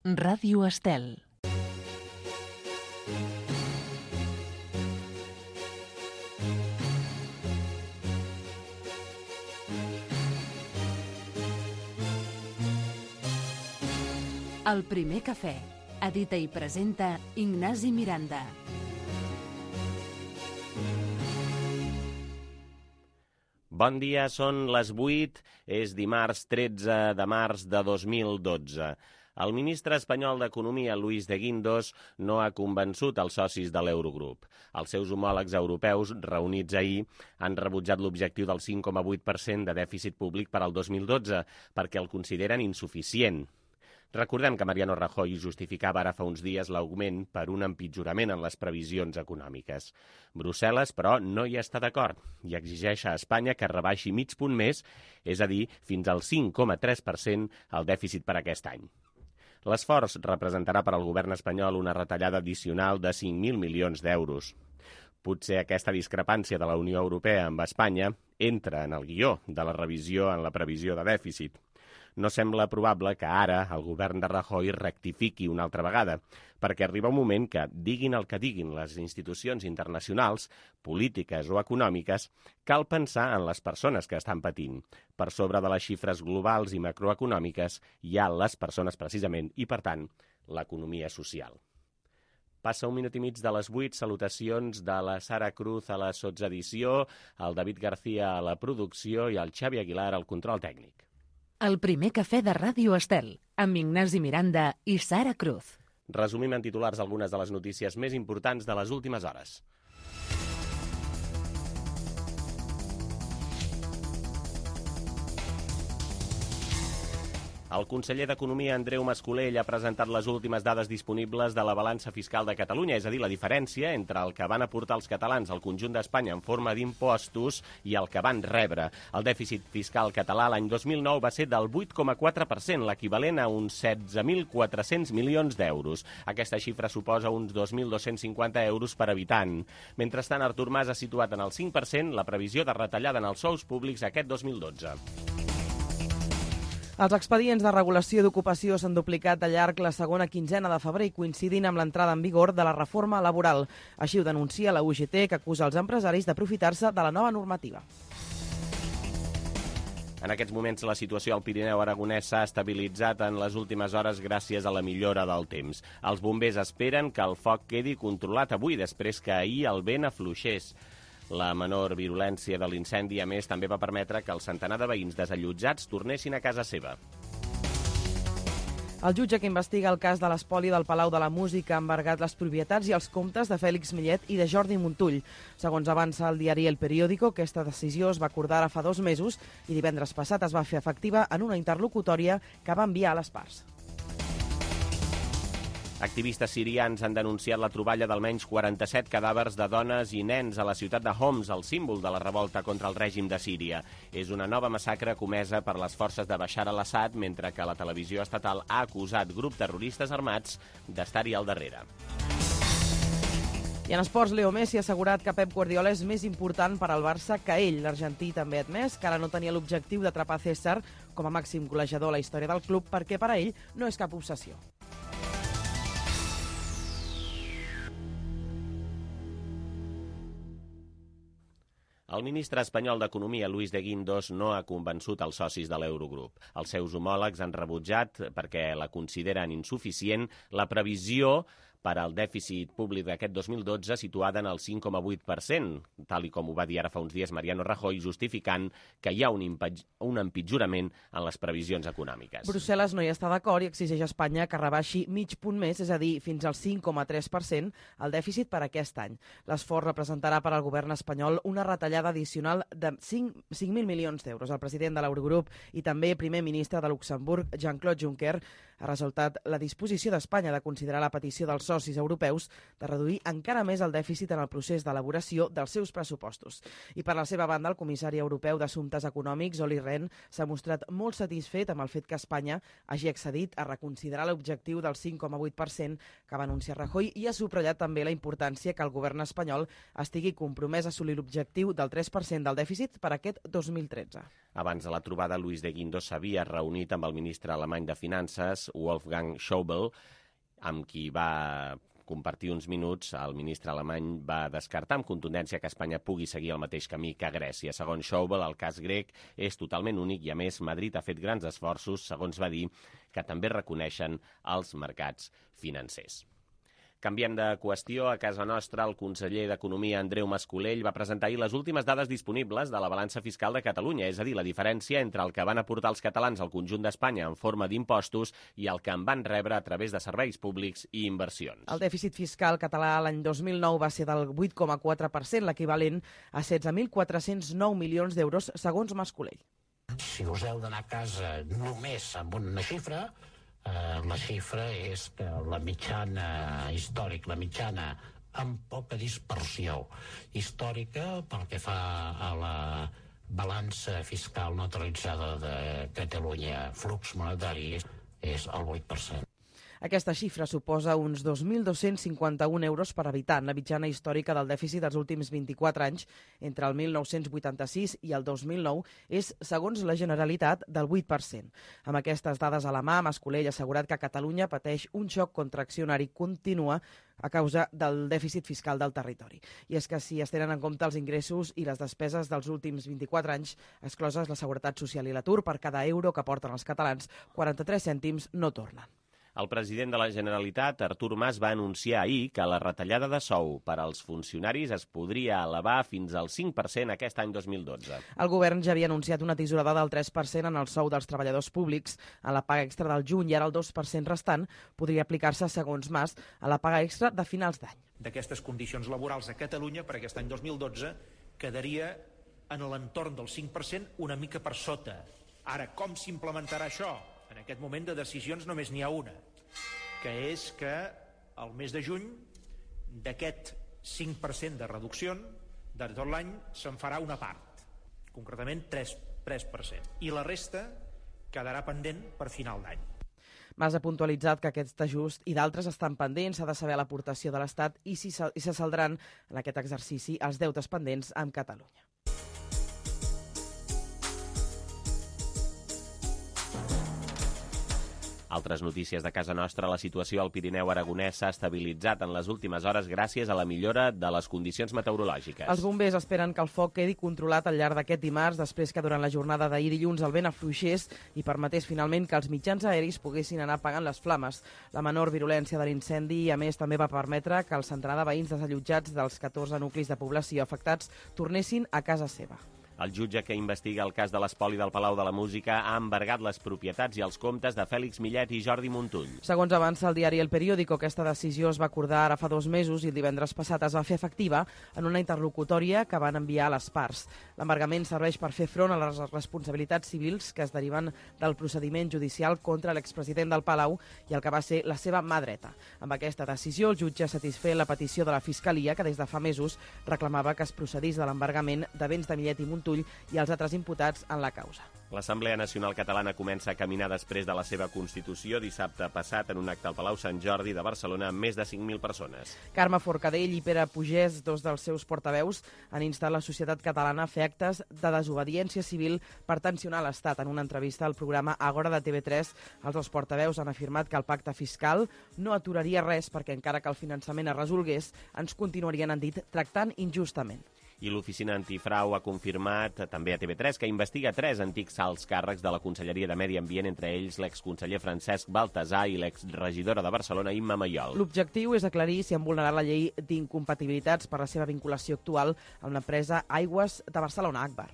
Ràdio Estel. El primer cafè. Edita i presenta Ignasi Miranda. Bon dia, són les 8, és dimarts 13 de març de 2012. El ministre espanyol d'Economia, Luis de Guindos, no ha convençut els socis de l'Eurogrup. Els seus homòlegs europeus, reunits ahir, han rebutjat l'objectiu del 5,8% de dèficit públic per al 2012 perquè el consideren insuficient. Recordem que Mariano Rajoy justificava ara fa uns dies l'augment per un empitjorament en les previsions econòmiques. Brussel·les, però, no hi està d'acord i exigeix a Espanya que rebaixi mig punt més, és a dir, fins al 5,3% el dèficit per aquest any. L'esforç representarà per al govern espanyol una retallada addicional de 5.000 milions d'euros. Potser aquesta discrepància de la Unió Europea amb Espanya entra en el guió de la revisió en la previsió de dèficit. No sembla probable que ara el govern de Rajoy rectifiqui una altra vegada, perquè arriba un moment que, diguin el que diguin les institucions internacionals, polítiques o econòmiques, cal pensar en les persones que estan patint. Per sobre de les xifres globals i macroeconòmiques hi ha les persones precisament i, per tant, l'economia social. Passa un minut i mig de les 8, salutacions de la Sara Cruz a la sotsedició, el David García a la producció i el Xavi Aguilar al control tècnic. El primer cafè de Ràdio Estel, amb Ignasi Miranda i Sara Cruz. Resumim en titulars algunes de les notícies més importants de les últimes hores. El conseller d'Economia, Andreu Mas-Colell, ha presentat les últimes dades disponibles de la balança fiscal de Catalunya, és a dir, la diferència entre el que van aportar els catalans al conjunt d'Espanya en forma d'impostos i el que van rebre. El dèficit fiscal català l'any 2009 va ser del 8,4%, l'equivalent a uns 16.400 milions d'euros. Aquesta xifra suposa uns 2.250 euros per habitant. Mentrestant, Artur Mas ha situat en el 5% la previsió de retallada en els sous públics aquest 2012. Els expedients de regulació d'ocupació s'han duplicat de llarg la segona quinzena de febrer i coincidint amb l'entrada en vigor de la reforma laboral. Així ho denuncia la UGT, que acusa els empresaris d'aprofitar-se de la nova normativa. En aquests moments la situació al Pirineu aragonès s'ha estabilitzat en les últimes hores gràcies a la millora del temps. Els bombers esperen que el foc quedi controlat avui, després que ahir el vent afluixés. La menor virulència de l'incendi, a més, també va permetre que el centenar de veïns desallotjats tornessin a casa seva. El jutge que investiga el cas de l'espoli del Palau de la Música ha embargat les propietats i els comptes de Fèlix Millet i de Jordi Montull. Segons avança el diari El Periódico, aquesta decisió es va acordar ara fa 2 mesos i divendres passat es va fer efectiva en una interlocutòria que va enviar a les parts. Activistes sirians han denunciat la troballa d'almenys 47 cadàvers de dones i nens a la ciutat de Homs, el símbol de la revolta contra el règim de Síria. És una nova massacre comesa per les forces de Bashar al-Assad, mentre que la televisió estatal ha acusat grups terroristes armats d'estar-hi al darrere. I en esports, Leo Messi ha assegurat que Pep Guardiola és més important per al Barça que ell. L'argentí també ha admès que ara no tenia l'objectiu d'atrapar César com a màxim golejador a la història del club perquè per a ell no és cap obsessió. El ministre espanyol d'Economia, Luis de Guindos, no ha convençut els socis de l'Eurogrup. Els seus homòlegs han rebutjat, perquè la consideren insuficient, la previsió per al dèficit públic d'aquest 2012 situada en el 5,8%, tal i com ho va dir ara fa uns dies Mariano Rajoy, justificant que hi ha un empitjorament en les previsions econòmiques. Brussel·les no hi està d'acord i exigeix a Espanya que rebaixi mig punt més, és a dir, fins al 5,3% el dèficit per aquest any. L'esforç representarà per al govern espanyol una retallada addicional de 5.000 milions d'euros. El president de l'Eurogrup i també primer ministre de Luxemburg, Jean-Claude Juncker, ha resultat la disposició d'Espanya de considerar la petició dels socis europeus de reduir encara més el dèficit en el procés d'elaboració dels seus pressupostos. I per la seva banda, el comissari europeu d'Assumptes Econòmics, Olli Rehn, s'ha mostrat molt satisfet amb el fet que Espanya hagi accedit a reconsiderar l'objectiu del 5,8% que va anunciar Rajoy i ha subratllat també la importància que el govern espanyol estigui compromès a assolir l'objectiu del 3% del dèficit per aquest 2013. Abans de la trobada, Luis de Guindos s'havia reunit amb el ministre alemany de Finances, Brussel·les, Wolfgang Schäuble, amb qui va compartir uns minuts, el ministre alemany va descartar amb contundència que Espanya pugui seguir el mateix camí que Grècia. Segons Schäuble, el cas grec és totalment únic i, a més, Madrid ha fet grans esforços, segons va dir, que també reconeixen els mercats financers. Canviem de qüestió. A casa nostra, el conseller d'Economia, Andreu Mas-Colell, va presentar ahir les últimes dades disponibles de la balança fiscal de Catalunya, és a dir, la diferència entre el que van aportar els catalans al conjunt d'Espanya en forma d'impostos i el que en van rebre a través de serveis públics i inversions. El dèficit fiscal català l'any 2009 va ser del 8,4%, l'equivalent a 16.409 milions d'euros, segons Mas-Colell. Si us heu d'anar a casa només amb una xifra, la xifra és que la mitjana històrica, la mitjana amb poca dispersió històrica pel que fa a la balança fiscal neutralitzada de Catalunya, flux monetari, és el 8%. Aquesta xifra suposa uns 2.251 euros per habitant. La mitjana històrica del dèficit dels últims 24 anys, entre el 1986 i el 2009, és, segons la Generalitat, del 8%. Amb aquestes dades a la mà, Mas-Colell ha assegurat que Catalunya pateix un xoc contraccionari continu a causa del dèficit fiscal del territori. I és que si es tenen en compte els ingressos i les despeses dels últims 24 anys, excloses la Seguretat Social i l'atur, per cada euro que aporten els catalans, 43 cèntims no tornen. El president de la Generalitat, Artur Mas, va anunciar ahir que la retallada de sou per als funcionaris es podria elevar fins al 5% aquest any 2012. El govern ja havia anunciat una tisorada del 3% en el sou dels treballadors públics a la paga extra del juny i ara el 2% restant podria aplicar-se, segons Mas, a la paga extra de finals d'any. D'aquestes condicions laborals a Catalunya per aquest any 2012 quedaria en l'entorn del 5%, una mica per sota. Ara, com s'implementarà això? En aquest moment de decisions només n'hi ha una, que és que el mes de juny d'aquest 5% de reducció de tot l'any se'n farà una part, concretament 3%, i la resta quedarà pendent per final d'any. Mas ha puntualitzat que aquest ajust i d'altres estan pendents, s'ha de saber l'aportació de l'Estat i si se saldran en aquest exercici els deutes pendents amb Catalunya. Altres notícies de casa nostra, la situació al Pirineu aragonès s'ha estabilitzat en les últimes hores gràcies a la millora de les condicions meteorològiques. Els bombers esperen que el foc quedi controlat al llarg d'aquest dimarts, després que durant la jornada d'ahir dilluns el vent afluixés i permetés finalment que els mitjans aeris poguessin anar apagant les flames. La menor virulència de l'incendi, a més, també va permetre que el centenar de veïns desallotjats dels 14 nuclis de població afectats tornessin a casa seva. El jutge que investiga el cas de l'espoli del Palau de la Música ha embargat les propietats i els comptes de Fèlix Millet i Jordi Montull. Segons avança el diari El Periódico, aquesta decisió es va acordar ara fa 2 mesos i el divendres passat es va fer efectiva en una interlocutòria que van enviar a les parts. L'embargament serveix per fer front a les responsabilitats civils que es deriven del procediment judicial contra l'expresident del Palau i el que va ser la seva mà dreta. Amb aquesta decisió, el jutge satisfé la petició de la Fiscalia, que des de fa mesos reclamava que es procedís de l'embargament de béns de Millet i Montull i els altres imputats en la causa. L'Assemblea Nacional Catalana comença a caminar després de la seva constitució dissabte passat en un acte al Palau Sant Jordi de Barcelona amb més de 5.000 persones. Carme Forcadell i Pere Pugès, 2 dels seus portaveus, han instat la societat catalana a fer actes de desobediència civil per tensionar l'Estat. En una entrevista al programa Agora de TV3, els 2 portaveus han afirmat que el pacte fiscal no aturaria res perquè encara que el finançament es resolgués, ens continuarien, han dit, tractant injustament. I l'Oficina Antifrau ha confirmat també a TV3 que investiga 3 antics alts càrrecs de la Conselleria de Medi Ambient, entre ells l'exconseller Francesc Baltasar i l'exregidora de Barcelona, Imma Mayol. L'objectiu és aclarir si han vulnerat la llei d'incompatibilitats per la seva vinculació actual amb l'empresa Aigües de Barcelona, Agbar.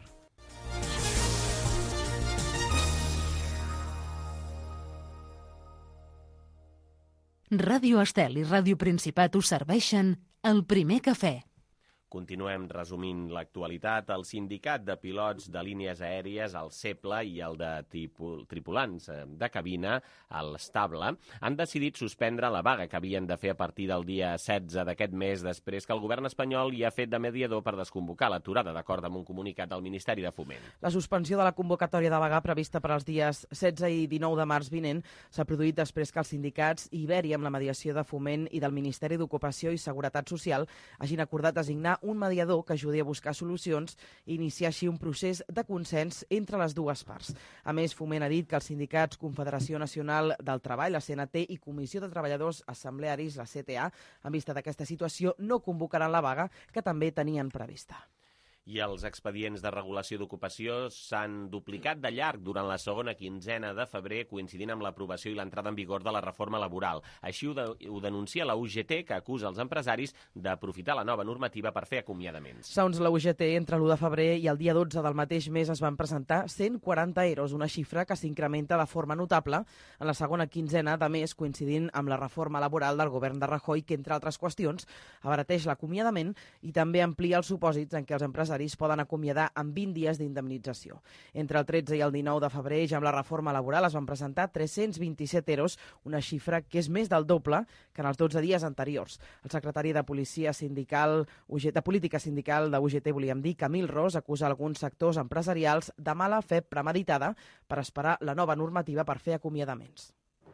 Ràdio Estel i Ràdio Principat us serveixen El Primer Cafè. Continuem resumint l'actualitat. El sindicat de pilots de línies aèries, el CEPLA, i el de tripulants de cabina, l'Estable, han decidit suspendre la vaga que havien de fer a partir del dia 16 d'aquest mes, després que el govern espanyol hi ha fet de mediador per desconvocar l'aturada, d'acord amb un comunicat del Ministeri de Foment. La suspensió de la convocatòria de vaga prevista per als dies 16 i 19 de març vinent s'ha produït després que els sindicats i Ibèria, amb la mediació de Foment i del Ministeri d'Ocupació i Seguretat Social, hagin acordat designar un mediador que ajudi a buscar solucions i iniciar així un procés de consens entre les dues parts. A més, Foment ha dit que els sindicats Confederació Nacional del Treball, la CNT, i Comissió de Treballadors Assemblearis, la CTA, en vista d'aquesta situació, no convocaran la vaga que també tenien prevista. I els expedients de regulació d'ocupació s'han duplicat de llarg durant la segona quinzena de febrer, coincidint amb l'aprovació i l'entrada en vigor de la reforma laboral. Així ho denuncia la UGT, que acusa els empresaris d'aprofitar la nova normativa per fer acomiadaments. Segons la UGT, entre l'1 de febrer i el dia 12 del mateix mes es van presentar 140 EROs, una xifra que s'incrementa de forma notable en la segona quinzena de mes, coincidint amb la reforma laboral del govern de Rajoy, que, entre altres qüestions, abarateix l'acomiadament i també amplia els supòsits en què els empresaris poden acomiadar amb 20 dies d'indemnització. Entre el 13 i el 19 de febrer, ja amb la reforma laboral, es van presentar 327 EROs, una xifra que és més del doble que en els 12 dies anteriors. El secretari de Política Sindical de UGT, volíem dir, Camil Ros, acusa alguns sectors empresarials de mala fe premeditada per esperar la nova normativa per fer acomiadaments.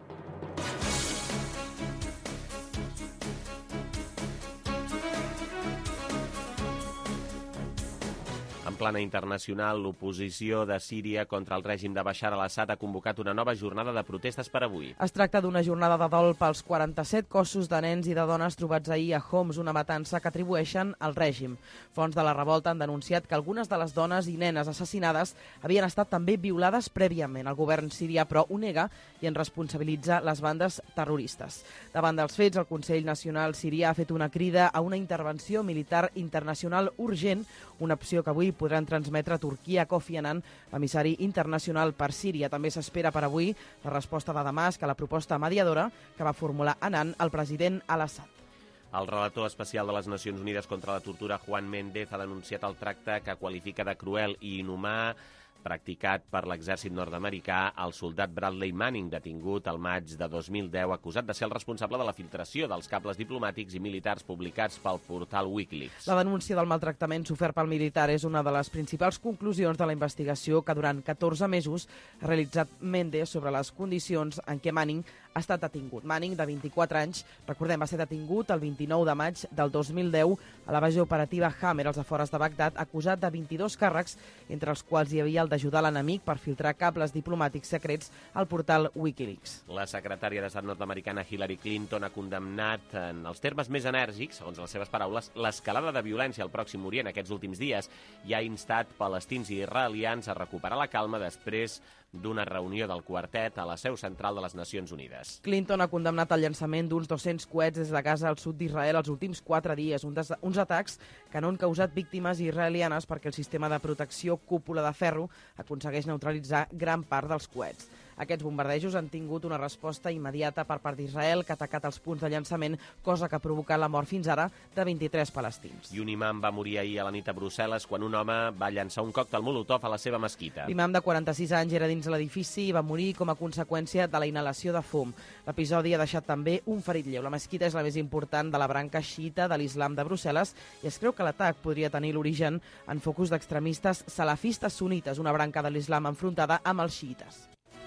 En plana internacional, l'oposició de Síria contra el règim de Bashar al-Assad ha convocat una nova jornada de protestes per avui. Es tracta d'una jornada de dol pels 47 cossos de nens i de dones trobats ahir a Homs, una matança que atribueixen al règim. Fonts de la revolta han denunciat que algunes de les dones i nenes assassinades havien estat també violades prèviament. El govern sirià, però, ho nega i en responsabilitza les bandes terroristes. Davant dels fets, el Consell Nacional Sirià ha fet una crida a una intervenció militar internacional urgent, una opció que avui podran transmetre a Turquia Kofi Annan, l'emissari internacional per Síria. També s'espera per avui la resposta de Damasc a la proposta mediadora que va formular Annan al president al-Assad. El relator especial de les Nacions Unides contra la tortura, Juan Méndez, ha denunciat el tracte que qualifica de cruel i inhumà practicat per l'exèrcit nord-americà al soldat Bradley Manning, detingut al maig de 2010, acusat de ser el responsable de la filtració dels cables diplomàtics i militars publicats pel portal Wikileaks. La denúncia del maltractament sofert pel militar és una de les principals conclusions de la investigació que durant 14 mesos ha realitzat Méndez sobre les condicions en què Manning ha estat detingut. Manning, de 24 anys, recordem, va ser detingut el 29 de maig del 2010 a la base operativa Hammer, als afores de Bagdad, acusat de 22 càrrecs, entre els quals hi havia el d'ajudar l'enemic per filtrar cables diplomàtics secrets al portal Wikileaks. La secretària d'Estat nord-americana Hillary Clinton ha condemnat en els termes més enèrgics, segons les seves paraules, l'escalada de violència al Pròxim Orient aquests últims dies i ha instat palestins i israelians a recuperar la calma després d'una reunió del quartet a la seu central de les Nacions Unides. Clinton ha condemnat el llançament d'uns 200 coets des de Gaza al sud d'Israel els últims 4 dies, uns atacs que no han causat víctimes israelianes perquè el sistema de protecció cúpula de ferro aconsegueix neutralitzar gran part dels coets. Aquests bombardejos han tingut una resposta immediata per part d'Israel, que ha atacat els punts de llançament, cosa que ha provocat la mort fins ara de 23 palestins. I un imam va morir ahir a la nit a Brussel·les quan un home va llançar un còctel molotov a la seva mesquita. L'imam de 46 anys era dins l'edifici i va morir com a conseqüència de la inhalació de fum. L'episodi ha deixat també un ferit lleu. La mesquita és la més important de la branca xiita de l'islam de Brussel·les i es creu que l'atac podria tenir l'origen en focus d'extremistes salafistes sunites, una branca de l'islam enfrontada amb els xiites.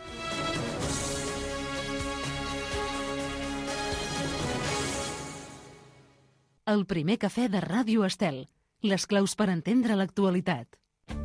El primer cafè de Ràdio Estel. Les claus per entendre l'actualitat.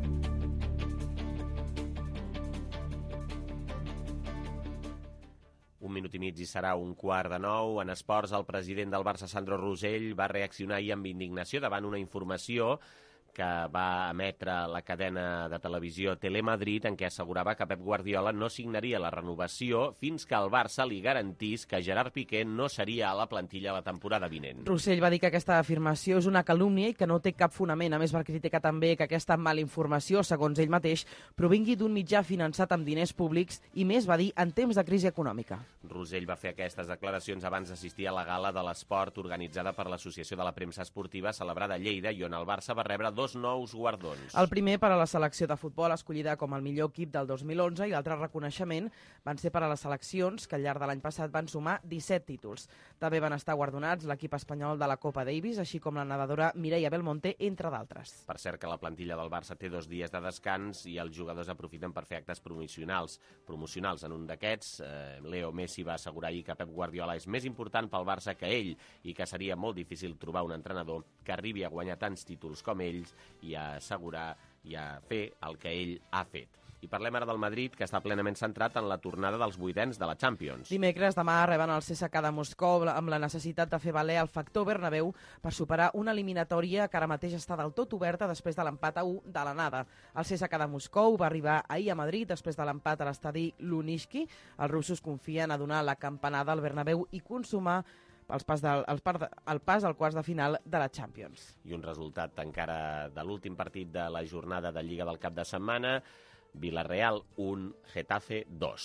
Un minut i mig i serà 8:45. En esports, el president del Barça, Sandro Rosell, va reaccionar ahir amb indignació davant una informació que va emetre la cadena de televisió Telemadrid, en què assegurava que Pep Guardiola no signaria la renovació fins que el Barça li garantís que Gerard Piqué no seria a la plantilla la temporada vinent. Rosell va dir que aquesta afirmació és una calúmnia i que no té cap fonament. A més, va criticar també que aquesta mala informació, segons ell mateix, provingui d'un mitjà finançat amb diners públics i més, va dir, en temps de crisi econòmica. Rosell va fer aquestes declaracions abans d'assistir a la gala de l'esport organitzada per l'Associació de la Premsa Esportiva celebrada a Lleida i on el Barça va rebre 2 dos nous guardons. El primer per a la selecció de futbol, escollida com el millor equip del 2011, i l'altre reconeixement van ser per a les seleccions, que al llarg de l'any passat van sumar 17 títols. També van estar guardonats l'equip espanyol de la Copa Davis, així com la nedadora Mireia Belmonte, entre d'altres. Per cert que la plantilla del Barça té 2 dies de descans i els jugadors aprofiten per fer actes promocionals. En un d'aquests, Leo Messi va assegurar ahir que Pep Guardiola és més important pel Barça que ell i que seria molt difícil trobar un entrenador que arribi a guanyar tants títols com ells i a assegurar i a fer el que ell ha fet. I parlem ara del Madrid, que està plenament centrat en la tornada dels vuitens de la Champions. Dimecres, demà, reben el CSKA de Moscou amb la necessitat de fer valer el factor Bernabéu per superar una eliminatòria que ara mateix està del tot oberta després de l'empat a 1 de l'anada. El CSKA de Moscou va arribar ahir a Madrid després de l'empat a l'estadi Luniski. Els russos confien a donar la campanada al Bernabéu i consumar el pas al quarts de final de la Champions. I un resultat encara de l'últim partit de la jornada de Lliga del cap de setmana: Villarreal 1, Getafe 2.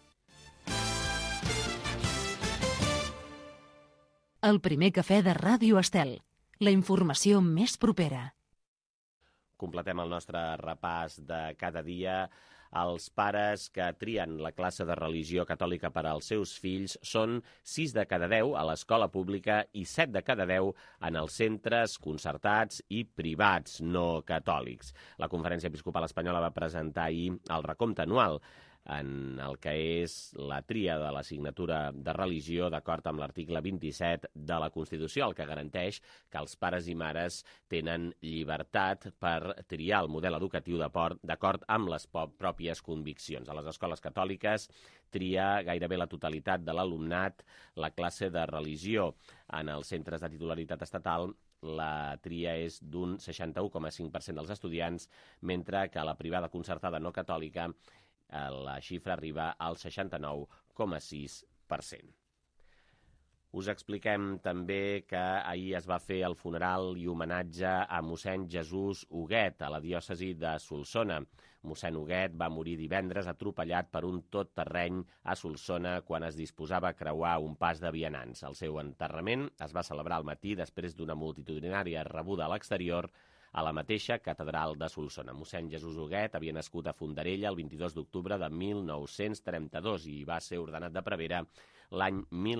El primer cafè de Ràdio Estel. La informació més propera. Completem el nostre repàs de cada dia. Els pares que trien la classe de religió catòlica per als seus fills són 6 de cada 10 a l'escola pública i 7 de cada 10 en els centres concertats i privats no catòlics. La Conferència Episcopal Espanyola va presentar ahir el recompte anual en el que és la tria de l'assignatura de religió d'acord amb l'article 27 de la Constitució, el que garanteix que els pares i mares tenen llibertat per triar el model educatiu d'acord amb les pròpies conviccions. A les escoles catòliques tria gairebé la totalitat de l'alumnat la classe de religió. En els centres de titularitat estatal la tria és d'un 61,5% dels estudiants, mentre que a la privada concertada no catòlica la xifra arriba al 69,6%. Us expliquem també que ahir es va fer el funeral i homenatge a mossèn Jesús Huguet a la diòcesi de Solsona. Mossèn Huguet va morir divendres atropellat per un tot-terreny a Solsona quan es disposava a creuar un pas de vianants. El seu enterrament es va celebrar al matí després d'una multitudinària rebuda a l'exterior a la mateixa catedral de Solsona. Mossèn Jesús Huguet havia nascut a Fondarella el 22 d'octubre de 1932 i va ser ordenat de prevere l'any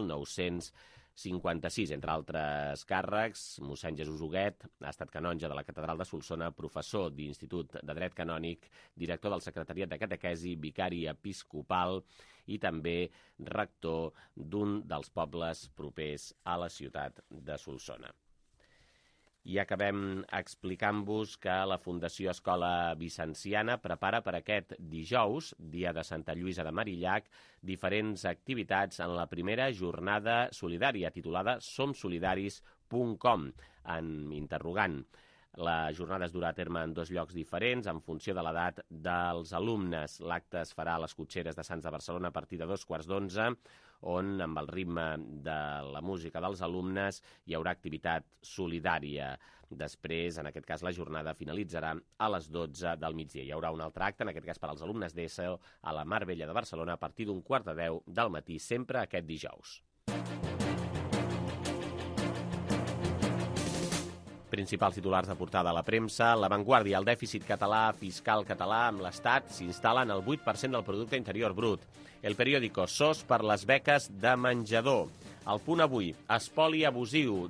1956. Entre altres càrrecs, mossèn Jesús Huguet ha estat canonge de la catedral de Solsona, professor d'Institut de Dret Canònic, director del Secretariat de Catequesi, vicari episcopal i també rector d'un dels pobles propers a la ciutat de Solsona. I acabem explicant-vos que la Fundació Escola Vicenciana prepara per aquest dijous, dia de Santa Lluïsa de Marillac, diferents activitats en la primera jornada solidària, titulada somsolidaris.com, en interrogant. La jornada es durà a terme en 2 llocs diferents en funció de l'edat dels alumnes. L'acte es farà a les Cotxeres de Sants de Barcelona a partir de 2:15, on, amb el ritme de la música dels alumnes, hi haurà activitat solidària. Després, en aquest cas, la jornada finalitzarà a les 12 del migdia. Hi haurà un altre acte, en aquest cas per als alumnes d'ESO, a la Mar Bella de Barcelona a partir d'un 9:15 del matí, sempre aquest dijous. Principals titulars de portada a la premsa: La Vanguardia, el dèficit fiscal català amb l'Estat s'instal·la en el 8% del producte interior brut. El Periódico, SOS per les beques de menjador. El Punt Avui, espoli abusiu,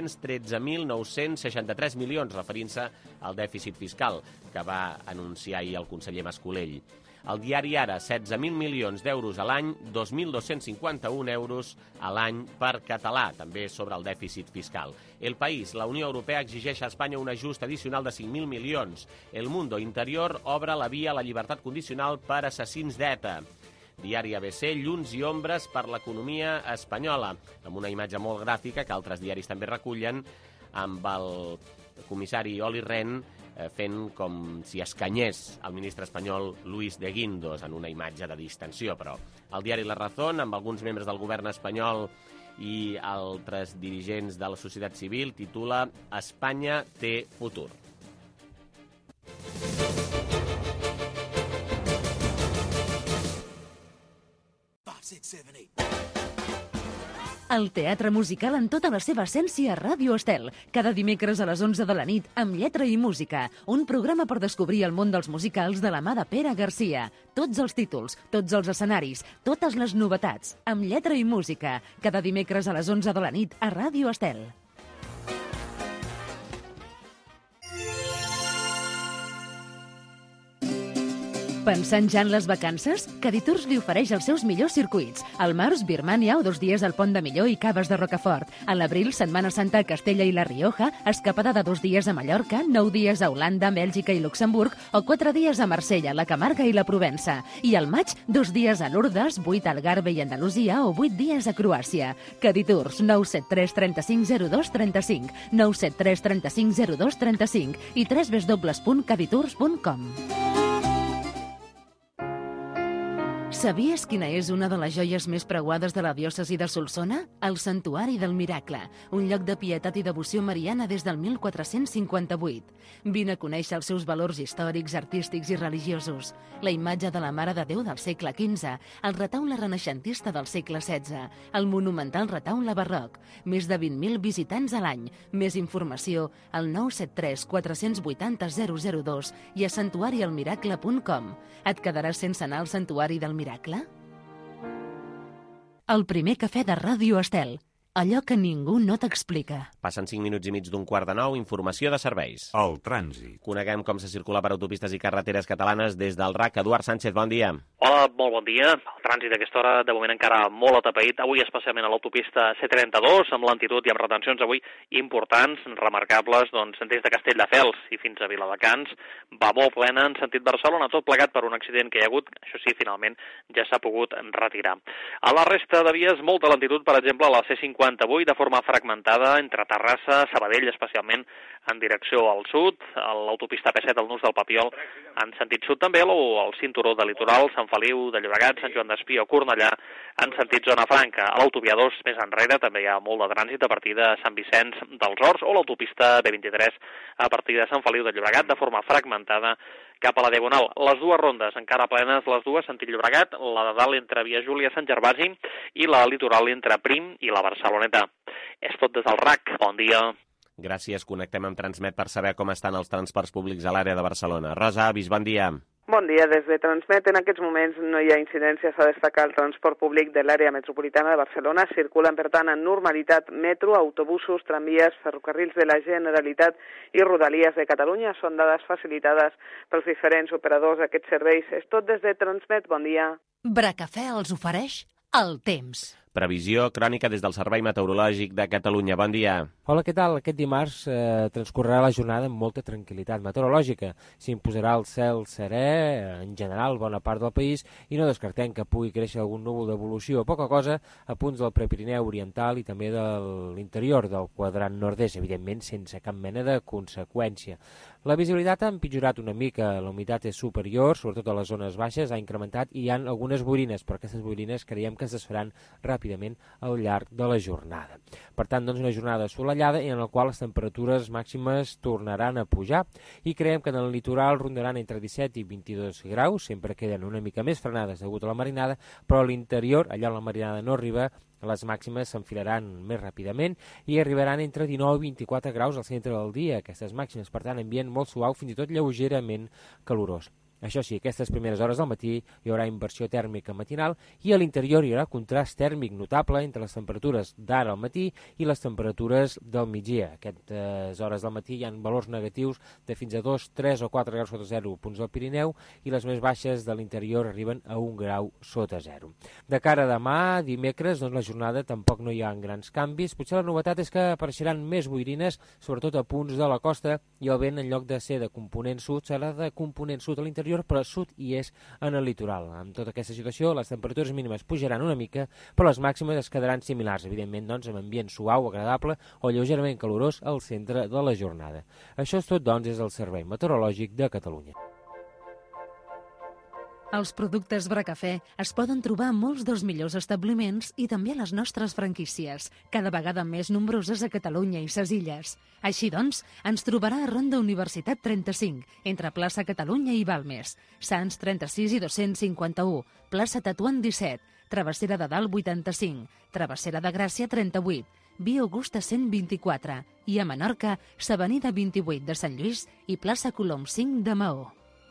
213.963 milions, referint-se al dèficit fiscal que va anunciar ahir el conseller Mascolell. El Diari Ara, 16.000 milions d'euros a l'any, 2.251 euros a l'any per català, també sobre el dèficit fiscal. El País, la Unió Europea exigeix a Espanya un ajust addicional de 5.000 milions. El Mundo, Interior, obre la via a la llibertat condicional per assassins d'ETA. Diari ABC, llums i ombres per l'economia espanyola, amb una imatge molt gràfica que altres diaris també recullen, amb el comissari Olli Rehn fent com si escanyés el ministre espanyol Luis de Guindos en una imatge de distensió, però el diari La Razón, amb alguns membres del govern espanyol i altres dirigents de la societat civil, titula Espanya té futur. El teatre musical en tota la seva essència a Ràdio Estel. Cada dimecres a les 11 de la nit, amb lletra i música. Un programa per descobrir el món dels musicals de la mà de Pere Garcia. Tots els títols, tots els escenaris, totes les novetats. Amb lletra i música. Cada dimecres a les 11 de la nit a Ràdio Estel. Pensant ja en les vacances? Caditours li ofereix els seus millors circuits. Al març, Birmània o 2 dies al Pont de Millor i Caves de Rocafort. A l'abril, Setmana Santa a Castella i La Rioja, escapada de 2 dies a Mallorca, 9 dies a Holanda, Bèlgica i Luxemburg o 4 dies a Marsella, la Camarga i la Provença. I al maig, 2 dies a Lourdes, 8 a Algarve i Andalusia o 8 dies a Croàcia. Caditours 973 35 02 35, 973 35 02 35 i www.caditours.com. Sabies quina és una de les joies més preuades de la diòcesi de Solsona? El Santuari del Miracle, un lloc de pietat i devoció mariana des del 1458. Vine a conèixer els seus valors històrics, artístics i religiosos. La imatge de la Mare de Déu del segle XV, el retaule renaixentista del segle XVI, el monumental retaule barroc, més de 20.000 visitants a l'any. Més informació al 973 480 002 i a santuarialmiracle.com. Et quedaràs sense anar al Santuari del Miracle? El primer cafè de Ràdio Estel. Allò que ningú no t'explica. Passen 5 minuts i mig d'un 8:45, informació de serveis. El trànsit. Coneguem com se circula per autopistes i carreteres catalanes des del RAC. Eduard Sánchez, bon dia. Hola, molt bon dia. El trànsit d'aquesta hora, de moment encara molt atapeït. Avui especialment a l'autopista C32, amb lentitud i amb retencions avui importants, remarcables, doncs, des de Castelldefels i fins a Viladecans. Va molt plena en sentit Barcelona, tot plegat per un accident que hi ha hagut. Això sí, finalment ja s'ha pogut retirar. A la resta de vies, molta lentitud, per exemple, a la C58 de forma fragmentada entre Terrassa, Sabadell, especialment en direcció al sud, a l'autopista P7 al nus del Papiol, en sentit sud també, o al cinturó de litoral, Sant Feliu de Llobregat, Sant Joan d'Espí o Cornellà, en sentit zona franca. A l'autovia 2, més enrere, també hi ha molt de trànsit a partir de Sant Vicenç dels Horts o l'autopista B23 a partir de Sant Feliu de Llobregat, de forma fragmentada cap a la Diagonal. Les dues rondes, encara plenes les dues, sentit Llobregat, la de dalt entre Via Júlia i Sant Gervasi i la litoral entre Prim i la Barceloneta. És tot des del RAC. Bon dia. Gràcies. Connectem amb Transmet per saber com estan els transports públics a l'àrea de Barcelona. Rosa Avis, bon dia. Bon dia, des de Transmet. En aquests moments no hi ha incidències a destacar. El transport públic de l'àrea metropolitana de Barcelona circulen, per tant, en normalitat metro, autobusos, tramvies, ferrocarrils de la Generalitat i Rodalies de Catalunya. Són dades facilitades pels diferents operadors d'aquests serveis. És tot des de Transmet. Bon dia. Bracafè els ofereix el temps. Previsió crònica des del Servei Meteorològic de Catalunya. Bon dia. Hola, què tal? Aquest dimarts transcorrerà la jornada amb molta tranquil·litat meteorològica. S'imposarà el cel serè, en general, bona part del país, i no descartem que pugui créixer algun núvol d'evolució, poca cosa, a punts del Prepirineu oriental i també de l'interior del quadrant nord-est, evidentment sense cap mena de conseqüència. La visibilitat ha empitjorat una mica, la humitat és superior, sobretot a les zones baixes, ha incrementat i hi ha algunes boirines, però aquestes boirines creiem que es desfaran ràpidament al llarg de la jornada. Per tant, doncs, una jornada assolellada i en la qual les temperatures màximes tornaran a pujar i creiem que en el litoral rondaran entre 17 i 22 graus, sempre queden una mica més frenades degut a la marinada, però a l'interior, allà on la marinada no arriba, les màximes s'enfilaran més ràpidament i arribaran entre 19 i 24 graus al centre del dia. Aquestes màximes, per tant, ambient molt suau, fins i tot lleugerament calorós. Això sí, aquestes primeres hores del matí hi haurà inversió tèrmica matinal i a l'interior hi haurà contrast tèrmic notable entre les temperatures d'ara al matí i les temperatures del migdia. Aquestes hores del matí hi ha valors negatius de fins a 2, 3 o 4 graus sota 0 punts del Pirineu i les més baixes de l'interior arriben a 1 grau sota 0. De cara a demà, dimecres, doncs la jornada tampoc no hi ha grans canvis. Potser la novetat és que apareixeran més boirines, sobretot a punts de la costa, i el vent, en lloc de ser de component sud, serà de component sud a l'interior, però sud hi és en el litoral. Amb tota aquesta situació, les temperatures mínimes pujaran una mica, però les màximes es quedaran similars, evidentment, doncs, amb ambient suau, agradable o lleugerament calorós al centre de la jornada. Això és tot, doncs, des del Servei Meteorològic de Catalunya. Els productes Bracafè es poden trobar a molts dels millors establiments i també a les nostres franquícies, cada vegada més nombroses a Catalunya i ses Illes. Així doncs, ens trobarà a Ronda Universitat 35, entre plaça Catalunya i Balmes, Sants 36 i 251, plaça Tetuan 17, Travessera de Dalt 85, Travessera de Gràcia 38, Via Augusta 124 i a Menorca, s'Avenida 28 de Sant Lluís i plaça Colom 5 de Maó.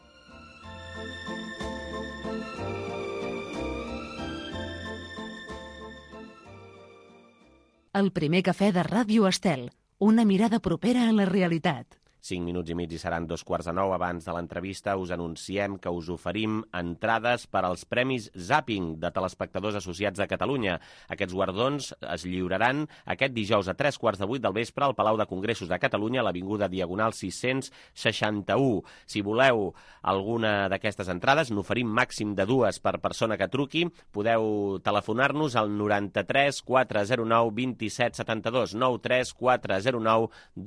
El primer cafè de Ràdio Estel, una mirada propera a la realitat. 5 minuts i mig i seran 8:45. Abans de l'entrevista us anunciem que us oferim entrades per als Premis Zapping de Telespectadors Associats de Catalunya. Aquests guardons es lliuraran aquest dijous a 7:45 del vespre al Palau de Congressos de Catalunya, a l'Avinguda Diagonal 661. Si voleu alguna d'aquestes entrades, n'oferim màxim de 2 per persona que truqui. Podeu telefonar-nos al 93 409 27 72, 93 409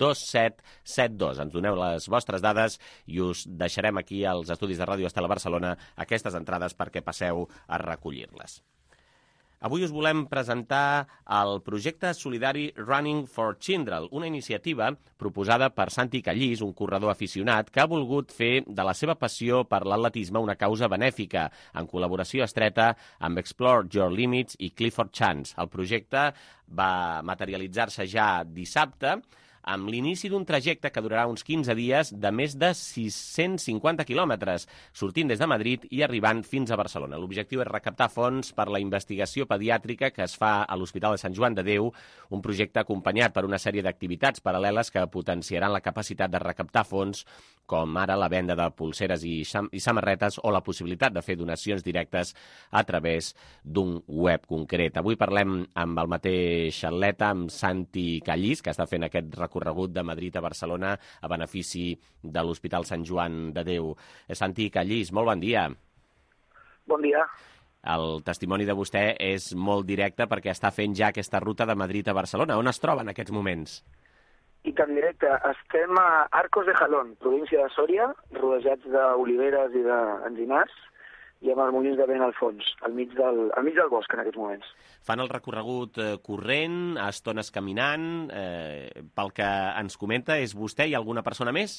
2772. Ens doneu les vostres dades i us deixarem aquí als estudis de Ràdio Estel a Barcelona aquestes entrades perquè passeu a recollir-les. Avui us volem presentar el projecte solidari Running for Children, una iniciativa proposada per Santi Callís, un corredor aficionat que ha volgut fer de la seva passió per l'atletisme una causa benèfica, en col·laboració estreta amb Explore Your Limits i Clifford Chance. El projecte va materialitzar-se ja dissabte, amb l'inici d'un trajecte que durarà uns 15 dies de més de 650 quilòmetres, sortint des de Madrid i arribant fins a Barcelona. L'objectiu és recaptar fons per la investigació pediàtrica que es fa a l'Hospital de Sant Joan de Déu, un projecte acompanyat per una sèrie d'activitats paral·leles que potenciaran la capacitat de recaptar fons, com ara la venda de pulseres i samarretes o la possibilitat de fer donacions directes a través d'un web concret. Avui parlem amb el mateix atleta, amb Santi Callís, que està fent aquest recorregut de Madrid a Barcelona a benefici de l'Hospital Sant Joan de Déu. Santi Callís, molt bon dia. Bon dia. El testimoni de vostè és molt directe perquè està fent ja aquesta ruta de Madrid a Barcelona. On es troba en aquests moments? I tan directe. Estem a Arcos de Jalón, província de Sòria, rodejats d'oliveres i d'enzinars, i amb els molins de vent al fons, al mig del bosc en aquests moments. Fan el recorregut corrent, a estones caminant, pel que ens comenta, és vostè i alguna persona més?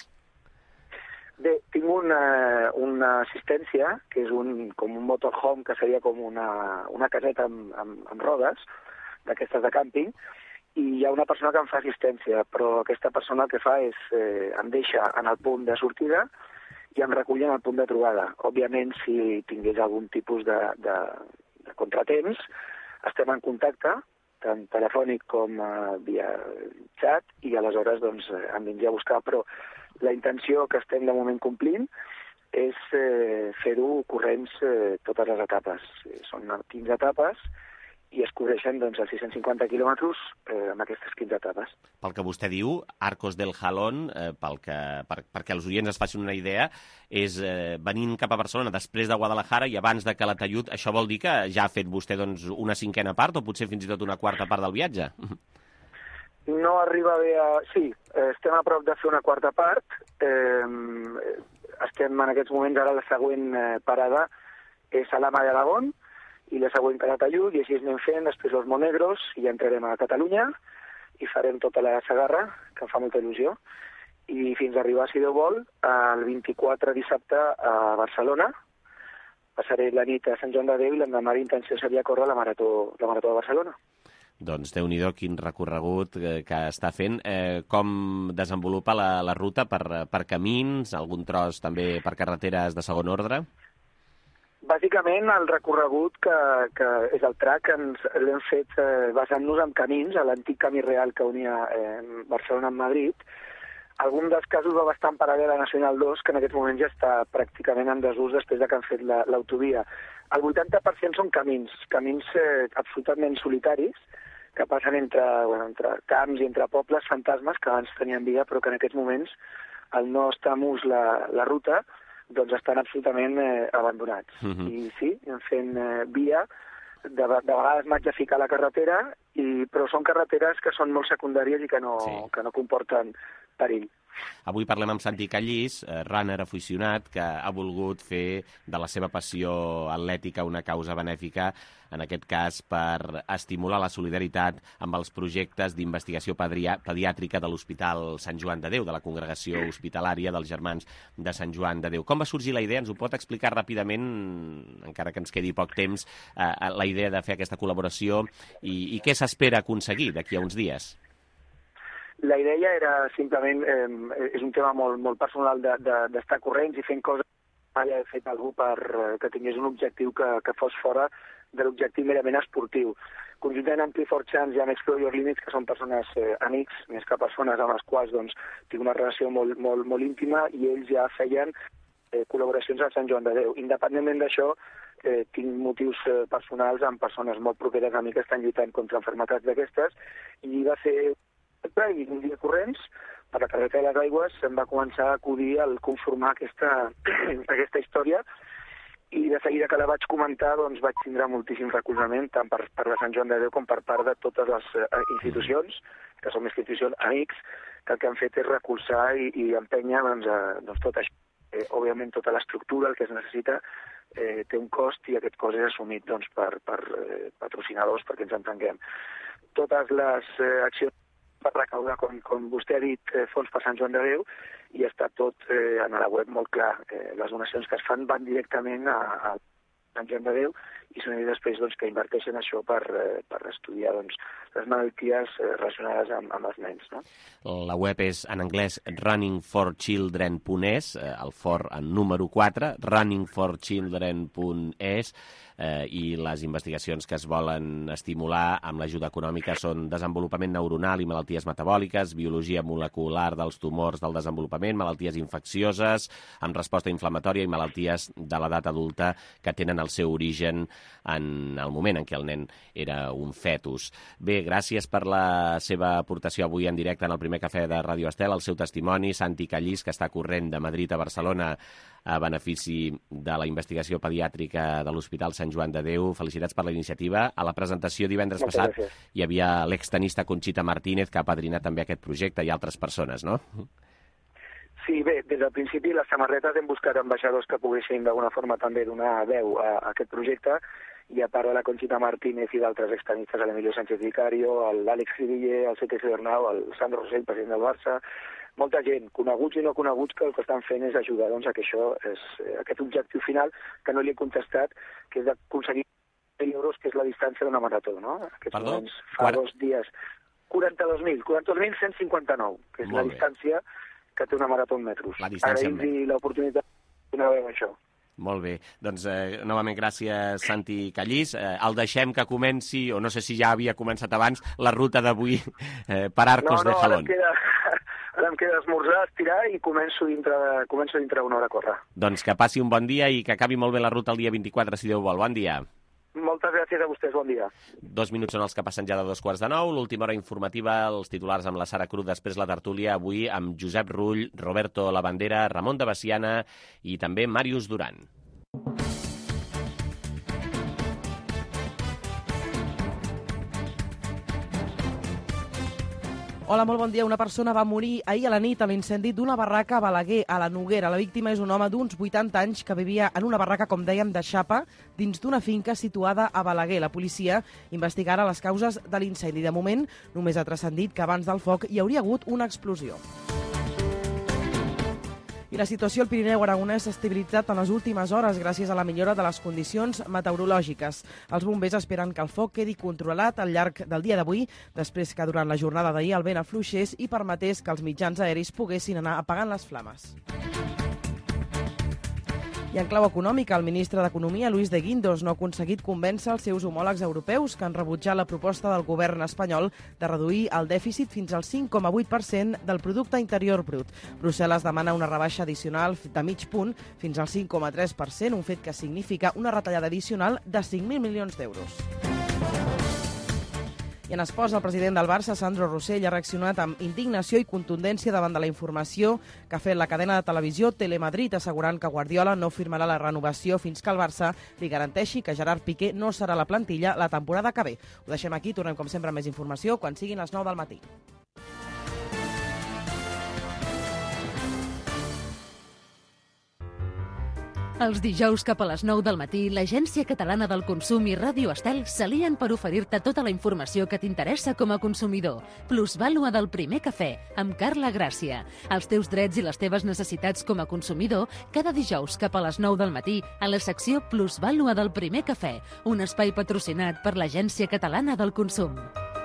Bé, tinc una assistència, que és com un motorhome, que seria com una caseta amb rodes, d'aquestes de càmping, i hi ha una persona que em fa assistència, però aquesta persona el que fa és em deixa en el punt de sortida i em recull en el punt de trobada. Òbviament, si tingués algun tipus de contratemps, estem en contacte, tant telefònic com via xat, i aleshores doncs, em vindria a buscar. Però la intenció que estem de moment complint és fer-ho corrents totes les etapes. Són 15 etapes i es cobreixen doncs, els 650 quilòmetres amb aquestes 15 etapes. Pel que vostè diu, Arcos del Jalón, perquè els oients es facin una idea, és venint cap a Barcelona després de Guadalajara i abans de Calatayud. Això vol dir que ja ha fet vostè doncs, una cinquena part o potser fins i tot una quarta part del viatge? No arriba bé a... Sí, estem a prop de fer una quarta part. Estem en aquests moments, ara la següent parada és a Lama de Alagón, i la següent Calatayud, i així anem fent, després els Monegros, i entrarem a Catalunya, i farem tota la Segarra, que em fa molta il·lusió, i fins a arribar, si Déu vol, el 24 dissabte a Barcelona. Passaré la nit a Sant Joan de Déu i l'endemà d'intenció seria córrer la marató de Barcelona. Doncs Déu-n'hi-do quin recorregut que està fent. Com desenvolupa la ruta per camins, algun tros també per carreteres de segon ordre? Bàsicament, el recorregut que és el track l'hem fet basant-nos en camins, a l'antic camí real que unia Barcelona amb Madrid. Algun dels casos va bastant paral·lel a Nacional 2, que en aquests moments ja està pràcticament en desús després de que han fet l'autovia. El 80% són camins absolutament solitaris, que passen entre camps i entre pobles fantasmes que abans tenien vida, però que en aquests moments, al no estar en ús la ruta, doncs estan absolutament abandonats. I sí, anem fent via, de vegades m'haig de ficar a la carretera però són carreteres que són molt secundàries i que no comporten perill. Avui parlem amb Santi Callís, runner aficionat, que ha volgut fer de la seva passió atlètica una causa benèfica, en aquest cas per estimular la solidaritat amb els projectes d'investigació pediàtrica de l'Hospital Sant Joan de Déu, de la Congregació Hospitalària dels Germans de Sant Joan de Déu. Com va sorgir la idea? Ens ho pot explicar ràpidament, encara que ens quedi poc temps, la idea de fer aquesta col·laboració i què s'espera aconseguir d'aquí a uns dies? La idea era simplement, és un tema molt personal d'estar corrents i fent coses que mai ha fet algú que tingués un objectiu que fos fora de l'objectiu merament esportiu. Conjuntament amb Clifford Chance i amb Explore Your Limits, que són persones amics, més que persones amb les quals tinc una relació molt íntima, i ells ja feien col·laboracions al Sant Joan de Déu. Independentment d'això, tinc motius personals amb persones molt properes a mi que estan lluitant contra malalties d'aquestes, i va ser i un dia corrents, per la carretera de les Aigües, em va començar a acudir al conformar aquesta història, i de seguida que la vaig comentar vaig tindre moltíssim recolzament, tant per la Sant Joan de Déu com per part de totes les institucions, que són institucions amics, que el que han fet és recolzar i empènyer tot això. Òbviament tota l'estructura, el que es necessita, té un cost, i aquest cost és assumit per patrocinadors, perquè ens entenguem. Totes les accions per recaudar, com vostè ha dit, fons per Sant Joan de Déu, i està tot a la web molt clar. Les donacions que es fan van directament a Sant Joan de Déu, i són ells després que inverteixen això per estudiar les malalties relacionades amb els nens. No? La web és en anglès runningforchildren.es, el for en número 4, runningforchildren.es, i les investigacions que es volen estimular amb l'ajuda econòmica són desenvolupament neuronal i malalties metabòliques, biologia molecular dels tumors del desenvolupament, malalties infeccioses amb resposta inflamatòria i malalties de l'edat adulta que tenen el seu origen en el moment en què el nen era un fetus. Bé, gràcies per la seva aportació avui en directe en el primer cafè de Ràdio Estel, el seu testimoni, Santi Callís, que està corrent de Madrid a Barcelona a benefici de la investigació pediàtrica de l'Hospital Sant Joan de Déu. Felicitats per la iniciativa. A la presentació divendres passat hi havia l'extenista Conxita Martínez, que ha apadrinat també aquest projecte, i altres persones, no? Sí, bé, des del principi les samarretes hem buscat ambaixadors que poguessin d'alguna forma també donar veu a aquest projecte, i a part de la Conxita Martínez i d'altres extenistes, l'Emilio Sánchez Vicario, l'Àlex Civiller, el C.T. Cedernau, el Sandro Rosell, president del Barça, molta gent, coneguts i no coneguts, que el que estan fent és ajudar a que això és aquest objectiu final que no li he contestat, que és d'aconseguir 1.000 euros, que és la distància d'una marató, no? Aquests moments, fa 2 dies, 42.159, que és la distància que té una marató en metros. Agraïm l'oportunitat de donar veu a això. Molt bé. Doncs, novament, gràcies, Santi Callís. El deixem que comenci, o no sé si ja havia començat abans, la ruta d'avui per Arcos de Jalón. Ara em queda esmorzar, estirar, i començo dintre d'una hora a córrer. Doncs que passi un bon dia i que acabi molt bé la ruta el dia 24, si Déu vol. Bon dia. Moltes gràcies a vostès, bon dia. 2 minuts són els que passen ja de 8:45. L'última hora informativa, els titulars amb la Sara Cruz, després la tertúlia, avui amb Josep Rull, Roberto Labandera, Ramon de Baciana i també Màrius Duran. Hola, molt bon dia. Una persona va morir ahir a la nit a l'incendi d'una barraca a Balaguer, a la Noguera. La víctima és un home d'uns 80 anys que vivia en una barraca, com dèiem, de xapa, dins d'una finca situada a Balaguer. La policia investigarà les causes de l'incendi. De moment, només ha transcendit que abans del foc hi hauria hagut una explosió. I la situació al Pirineu aragonès s'ha estabilitzat en les últimes hores gràcies a la millora de les condicions meteorològiques. Els bombers esperen que el foc quedi controlat al llarg del dia d'avui, després que durant la jornada d'ahir el vent afluixés i permetés que els mitjans aeris poguessin anar apagant les flames. I en clau econòmica, el ministre d'Economia, Luis de Guindos, no ha aconseguit convèncer els seus homòlegs europeus que han rebutjat la proposta del govern espanyol de reduir el dèficit fins al 5,8% del producte interior brut. Brussel·les demana una rebaixa addicional de mig punt fins al 5,3%, un fet que significa una retallada addicional de 5.000 milions d'euros. I en esports, el president del Barça, Sandro Rossell, ha reaccionat amb indignació i contundència davant de la informació que ha fet la cadena de televisió Telemadrid, assegurant que Guardiola no firmarà la renovació fins que el Barça li garanteixi que Gerard Piqué no serà la plantilla la temporada que ve. Ho deixem aquí, tornem com sempre amb més informació quan siguin les 9 del matí. Els dijous cap a les 9 del matí, l'Agència Catalana del Consum i Ràdio Estel s'alien per oferir-te tota la informació que t'interessa com a consumidor. Plusvàlua del primer cafè, amb Carla Gràcia. Els teus drets i les teves necessitats com a consumidor, cada dijous cap a les 9 del matí, a la secció Plusvàlua del primer cafè, un espai patrocinat per l'Agència Catalana del Consum.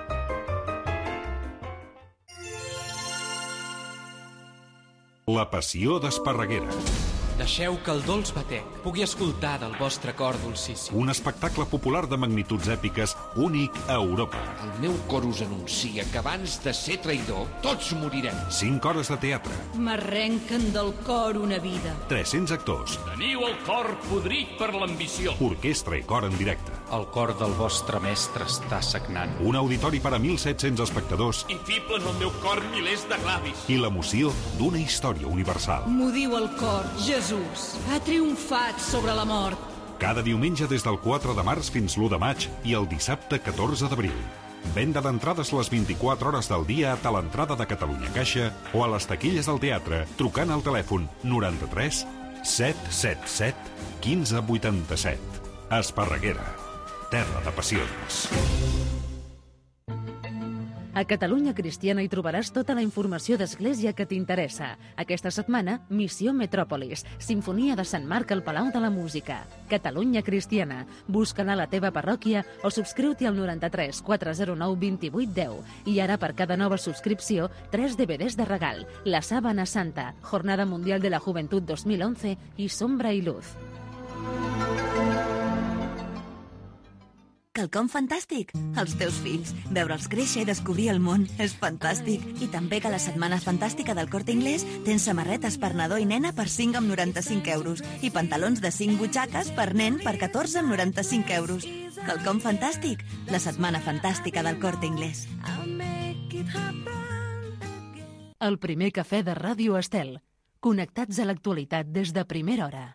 La passió d'Esparreguera. Deixeu que el dolç batec pugui escoltar del vostre cor dolcíssim. Un espectacle popular de magnituds èpiques únic a Europa. El meu cor us anuncia que abans de ser traïdor, tots morirem. 5 hores de teatre. M'arrenquen del cor una vida. 300 actors. Teniu el cor podrit per l'ambició. Orquestra i cor en directe. El cor del vostre mestre està sagnant. Un auditori per a 1.700 espectadors. I fiblen el meu cor milers de clavis. I l'emoció d'una història universal. M'ho diu el cor, Jesús ha triomfat sobre la mort. Cada diumenge des del 4 de març fins l'1 de maig i el dissabte 14 d'abril. Venda d'entrades les 24 hores del dia a Talentrada de Catalunya Caixa o a les taquilles del teatre trucant al telèfon 93 777 1587. Esparreguera, terra de passions. A Catalunya Cristiana hi trobaràs tota la informació d'Església que t'interessa. Aquesta setmana, Missió Metròpolis, Simfonia de Sant Marc al Palau de la Música. Catalunya Cristiana. Busca-la a la teva parròquia o subscriu-t'hi al 93 409 28 10. I ara, per cada nova subscripció, 3 DVDs de regal. La Sábana Santa, Jornada Mundial de la Juventud 2011 i Sombra i Luz. Quelcom fantàstic. Els teus fills. Veure'ls créixer i descobrir el món. És fantàstic. I també que a la Setmana Fantàstica del Corte Inglés tens samarretes per nadó i nena per 5 amb 95 euros i pantalons de 5 butxaques per nen per 14 amb 95 euros. Quelcom fantàstic. La Setmana Fantàstica del Corte Inglés. El primer cafè de Ràdio Estel. Connectats a l'actualitat des de primera hora.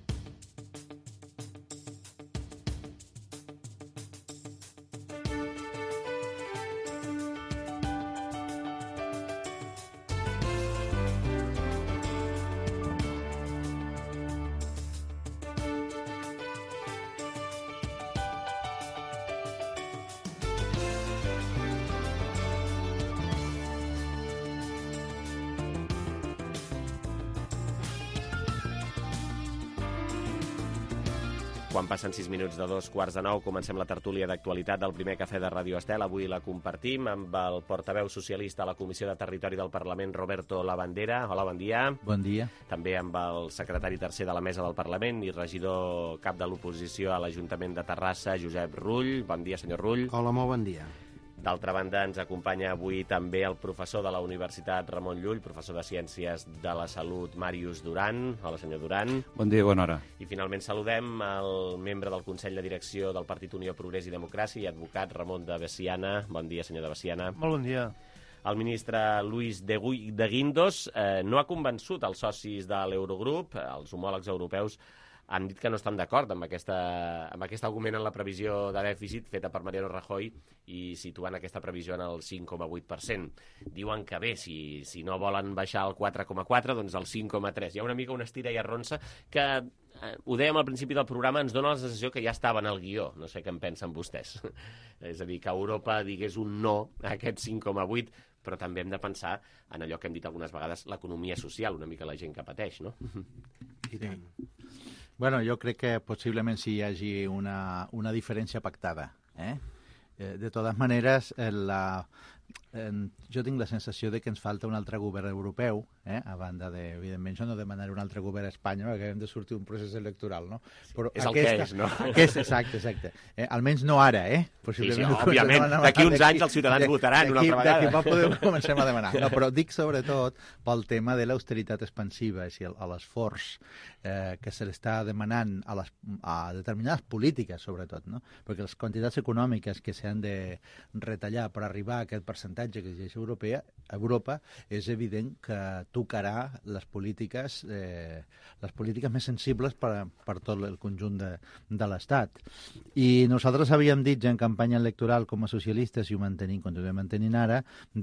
Quan passen 6 minuts de 2:15, comencem la tertúlia d'actualitat del primer cafè de Ràdio Estel. Avui la compartim amb el portaveu socialista a la Comissió de Territori del Parlament, Roberto Labandera. Hola, bon dia. Bon dia. També amb el secretari tercer de la Mesa del Parlament i regidor cap de l'oposició a l'Ajuntament de Terrassa, Josep Rull. Bon dia, senyor Rull. Hola, molt bon dia. D'altra banda, ens acompanya avui també el professor de la Universitat Ramon Llull, professor de Ciències de la Salut, Màrius Duran. Hola, senyor Duran. Bon dia, bona hora. I finalment saludem el membre del Consell de Direcció del Partit Unió, Progrés i Democràcia i advocat Ramon de Veciana. Bon dia, senyor de Veciana. Molt bon dia. El ministre Luis de Guindos no ha convençut els socis de l'Eurogrup, els homòlegs europeus, han dit que no estan d'acord amb aquest augment en la previsió de dèficit feta per Mariano Rajoy i situant aquesta previsió en el 5,8%. Diuen que bé, si no volen baixar al 4,4, doncs al 5,3. Hi ha una mica una estira i arronsa que, ho dèiem al principi del programa, ens dona la sensació que ja estava en el guió. No sé què en pensen vostès. És a dir, que Europa digués un no a aquest 5,8, però també hem de pensar en allò que hem dit algunes vegades, l'economia social, una mica la gent que pateix, no? I tant. Bueno, jo crec que possiblement sí hi hagi una diferència pactada. De totes maneres, jo tinc la sensació de que ens falta un altre govern europeu, a banda de, evidentment, jo no demanaré un altre govern a Espanya, perquè hem de sortir un procés electoral, no? Però és el que és, no? Exacte. Almenys no ara, Possiblement, sí, òbviament, d'aquí uns anys els ciutadans votaran una altra vegada. D'aquí poc podem comencem a demanar. No, però dic sobretot pel tema de l'austeritat expansiva i l'esforç que se l'està demanant a determinades polítiques, sobretot, no? Perquè les quantitats econòmiques que s'han de retallar per arribar a aquest percentatge que exigeix Europa, és evident que tocarà les polítiques més sensibles per tot el conjunt de l'Estat. I nosaltres havíem dit ja en campanya electoral com a socialistes, i ho continuem mantenint ara,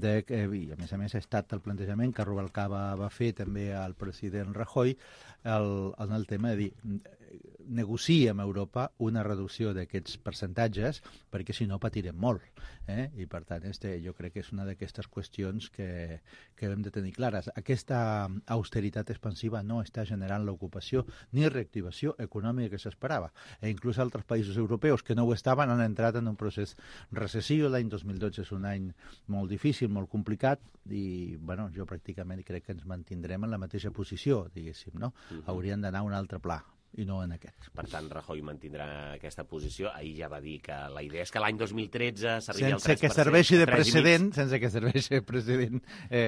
i a més ha estat el plantejament que Rubalcaba va fer també al president Rajoy, en el tema de dir negocia amb Europa una reducció d'aquests percentatges, perquè si no patirem molt. I per tant jo crec que és una d'aquestes qüestions que hem de tenir clares. Aquesta austeritat expansiva no està generant l'ocupació ni reactivació econòmica que s'esperava. Inclús altres països europeus que no ho estaven han entrat en un procés recessiu. L'any 2012 és un any molt difícil, molt complicat, i jo pràcticament crec que ens mantindrem en la mateixa posició, diguéssim, no? Haurien d'anar a un altre pla i no en aquest. Per tant, Rajoy mantindrà aquesta posició. Ahir ja va dir que la idea és que l'any 2013 s'arribi al 3%. Sense que serveixi de precedent,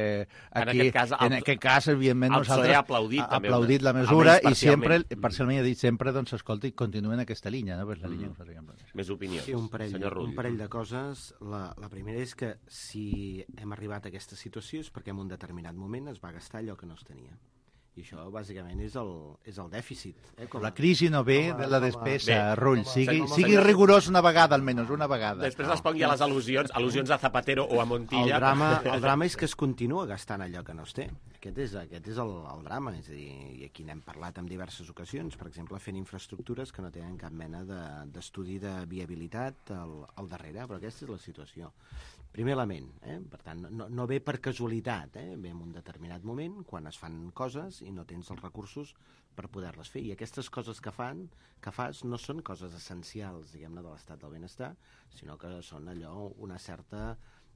aquí, en aquest cas, evidentment, nosaltres ha aplaudit la mesura i sempre, parcialment ha dit sempre, doncs, escolti, continuen aquesta línia, no? La línia Més opinions. Sí, un parell de coses. La primera és que si hem arribat a aquesta situació és perquè en un determinat moment es va gastar allò que no es tenia. I això, bàsicament, és el dèficit. La crisi no ve de la despesa, Rull. Sigui rigorós una vegada, almenys, una vegada. Després respongui a les al·lusions a Zapatero o a Montilla. El drama és que es continua gastant allò que no es té. Aquest és el drama. És a dir, i aquí n'hem parlat en diverses ocasions, per exemple, fent infraestructures que no tenen cap mena d'estudi de viabilitat al darrere, però aquesta és la situació. Primer element, per tant, no ve per casualitat, ve en un determinat moment, quan es fan coses i no tens els recursos per poder-les fer. I aquestes coses que fas no són coses essencials, diguem-ne, de l'estat del benestar, sinó que són allò, una certa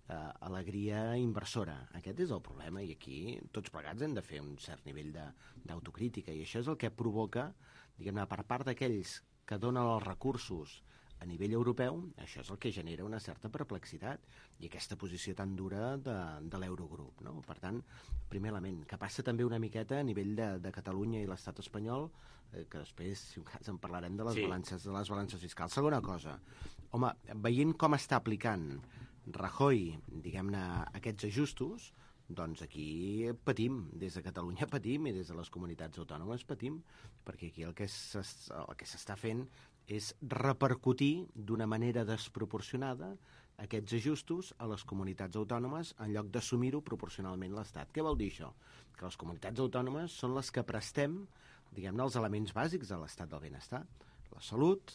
alegria inversora. Aquest és el problema, i aquí tots plegats hem de fer un cert nivell d'autocrítica, i això és el que provoca, diguem-ne, per part d'aquells que donen els recursos a nivell europeu, això és el que genera una certa perplexitat i aquesta posició tan dura de l'Eurogrup, no? Per tant, primer element, que passa també una miqueta a nivell de Catalunya i l'estat espanyol, que després, si un cas, en parlarem de les balances fiscals. Segona cosa, home, veient com està aplicant Rajoy, diguem-ne, aquests ajustos, doncs aquí patim, des de Catalunya patim i des de les comunitats autònomes patim, perquè aquí el que s'està fent és repercutir d'una manera desproporcionada aquests ajustos a les comunitats autònomes en lloc d'assumir-ho proporcionalment l'Estat. Què vol dir això? Que les comunitats autònomes són les que prestem, diguem-ne, els elements bàsics de l'estat del benestar. La salut,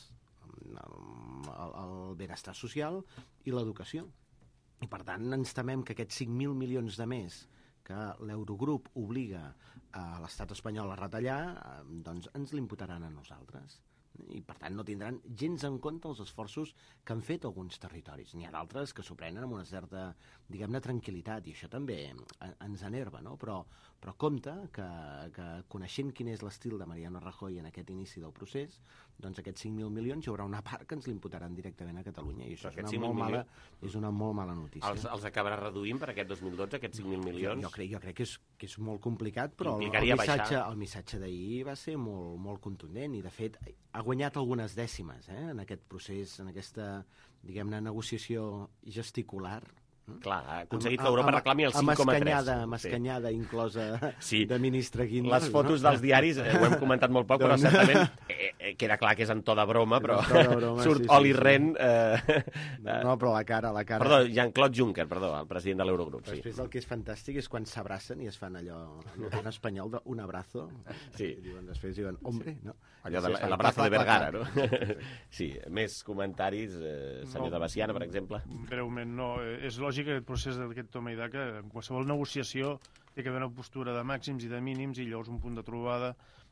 el benestar social i l'educació. I, per tant, ens temem que aquests 5.000 milions de més que l'Eurogrup obliga a l'estat espanyol a retallar, doncs ens l'imputaran a nosaltres. I, per tant, no tindran gens en compte els esforços que han fet alguns territoris. N'hi ha d'altres que s'ho prenen amb una certa, diguem-ne, tranquil·litat, i això també ens enerva, no? Però compte que coneixent quin és l'estil de Mariano Rajoy en aquest inici del procés, doncs aquests 5.000 milions hi haurà una part que ens l'imputaran directament a Catalunya, i això és una molt mala notícia. Els acabarà reduint per aquest 2012, aquests 5.000 milions? Jo crec que és molt complicat, però el missatge d'ahir va ser molt contundent, i de fet ha guanyat algunes dècimes en aquest procés, en aquesta, diguem-ne, negociació gesticular. Clar, ha aconseguit que Europa reclami el 5,3. Amb escanyada inclosa de ministre Guindos. Les fotos dels diaris, ho hem comentat molt poc, però certament queda clar que és en to de broma, però surt Olli Rehn... No, però la cara... Perdó, Jean-Claude Juncker, el president de l'Eurogrup. Després el que és fantàstic és quan s'abracen i es fan allò en espanyol d'un abrazo. Després diuen, hombre, no? Allò de l'abrazo de Vergara, no? Sí, més comentaris, senyor de Baciana, per exemple. Breument, no. És lògic que aquest procés d'aquest toma i daca, en qualsevol negociació té que haver una postura de màxims i de mínims, i llavors un punt de trobada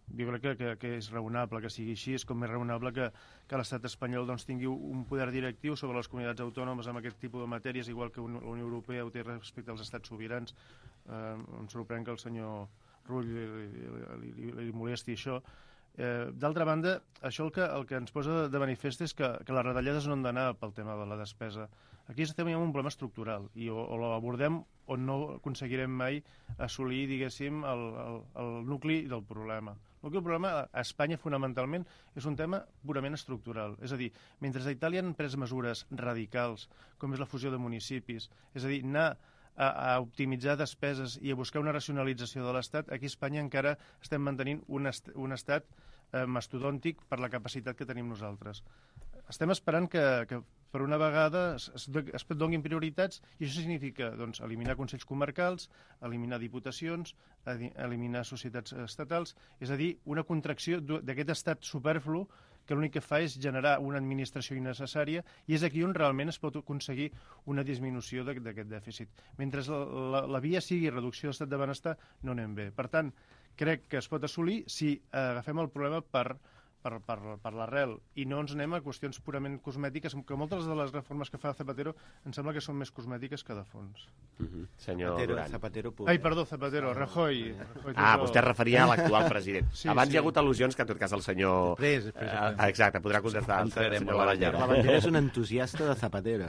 Jo crec que és raonable que sigui així, és com més raonable que l'estat espanyol doncs, tingui un poder directiu sobre les comunitats autònomes amb aquest tipus de matèries, igual que la Unió Europea ho té respecte als estats sobirans. Em sorprèn que el senyor Rull li molesti això. D'altra banda, això el que ens posa de manifest és que les retallades no han d'anar pel tema de la despesa. Aquí estem en un problema estructural i o l'abordem o no aconseguirem mai assolir, diguéssim, el nucli del problema. El problema a Espanya, fonamentalment, és un tema purament estructural. És a dir, mentre a Itàlia han pres mesures radicals, com és la fusió de municipis, és a dir, anar a optimitzar despeses i a buscar una racionalització de l'Estat, aquí a Espanya encara estem mantenint un estat mastodòntic per la capacitat que tenim nosaltres. Estem esperant que per una vegada es donin prioritats i això significa doncs, eliminar consells comarcals, eliminar diputacions, eliminar societats estatals, és a dir, una contracció d'aquest estat superflu que l'únic que fa és generar una administració innecessària i és aquí on realment es pot aconseguir una disminució d'aquest dèficit. Mentre la via sigui reducció de l'estat de benestar, no anem bé. Per tant, crec que es pot assolir si agafem el problema per l'arrel i no ens anem a qüestions purament cosmètiques, que moltes de les reformes que fa Zapatero em sembla que són més cosmètiques que de fons. Senyor Duran. Ai, perdó, Zapatero, Rajoy. Vostè es referia a l'actual president. Abans hi ha hagut al·lusions que en tot cas el senyor... Exacte, podrà contestar el senyor Lavallera. Lavallera és un entusiasta de Zapatero.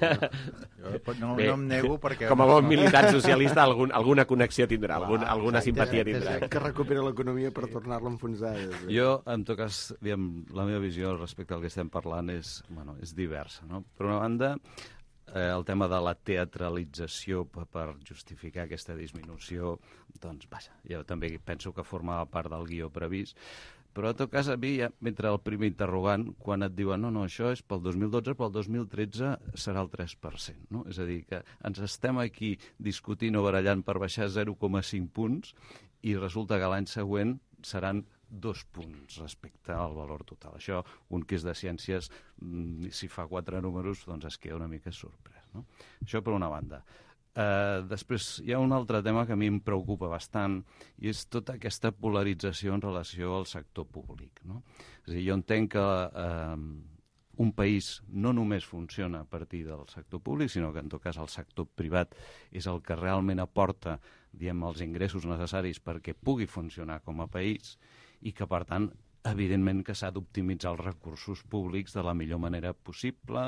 No em nego perquè... Com a bon militant socialista alguna connexió tindrà, alguna simpatia tindrà. Que recupera l'economia per tornar-la a enfonsar. Jo, en tot cas, la meva visió respecte al que estem parlant és diversa. No? Per una banda, el tema de la teatralització per justificar aquesta disminució, doncs, vaja, jo també penso que formava part del guió previst, però en tot cas a mi m'entra el primer interrogant quan et diuen no, això és pel 2012, pel 2013 serà el 3%. No? És a dir, que ens estem aquí discutint o barallant per baixar 0,5 punts i resulta que l'any següent seran 2 punts respecte al valor total. Això, un que és de ciències, si fa 4 números, doncs es queda una mica sorprès. No? Això per una banda. Després hi ha un altre tema que a mi em preocupa bastant i és tota aquesta polarització en relació al sector públic. No? És a dir, jo entenc que un país no només funciona a partir del sector públic, sinó que en tot cas el sector privat és el que realment aporta, diguem, els ingressos necessaris perquè pugui funcionar com a país i que, per tant, evidentment que s'ha d'optimitzar els recursos públics de la millor manera possible,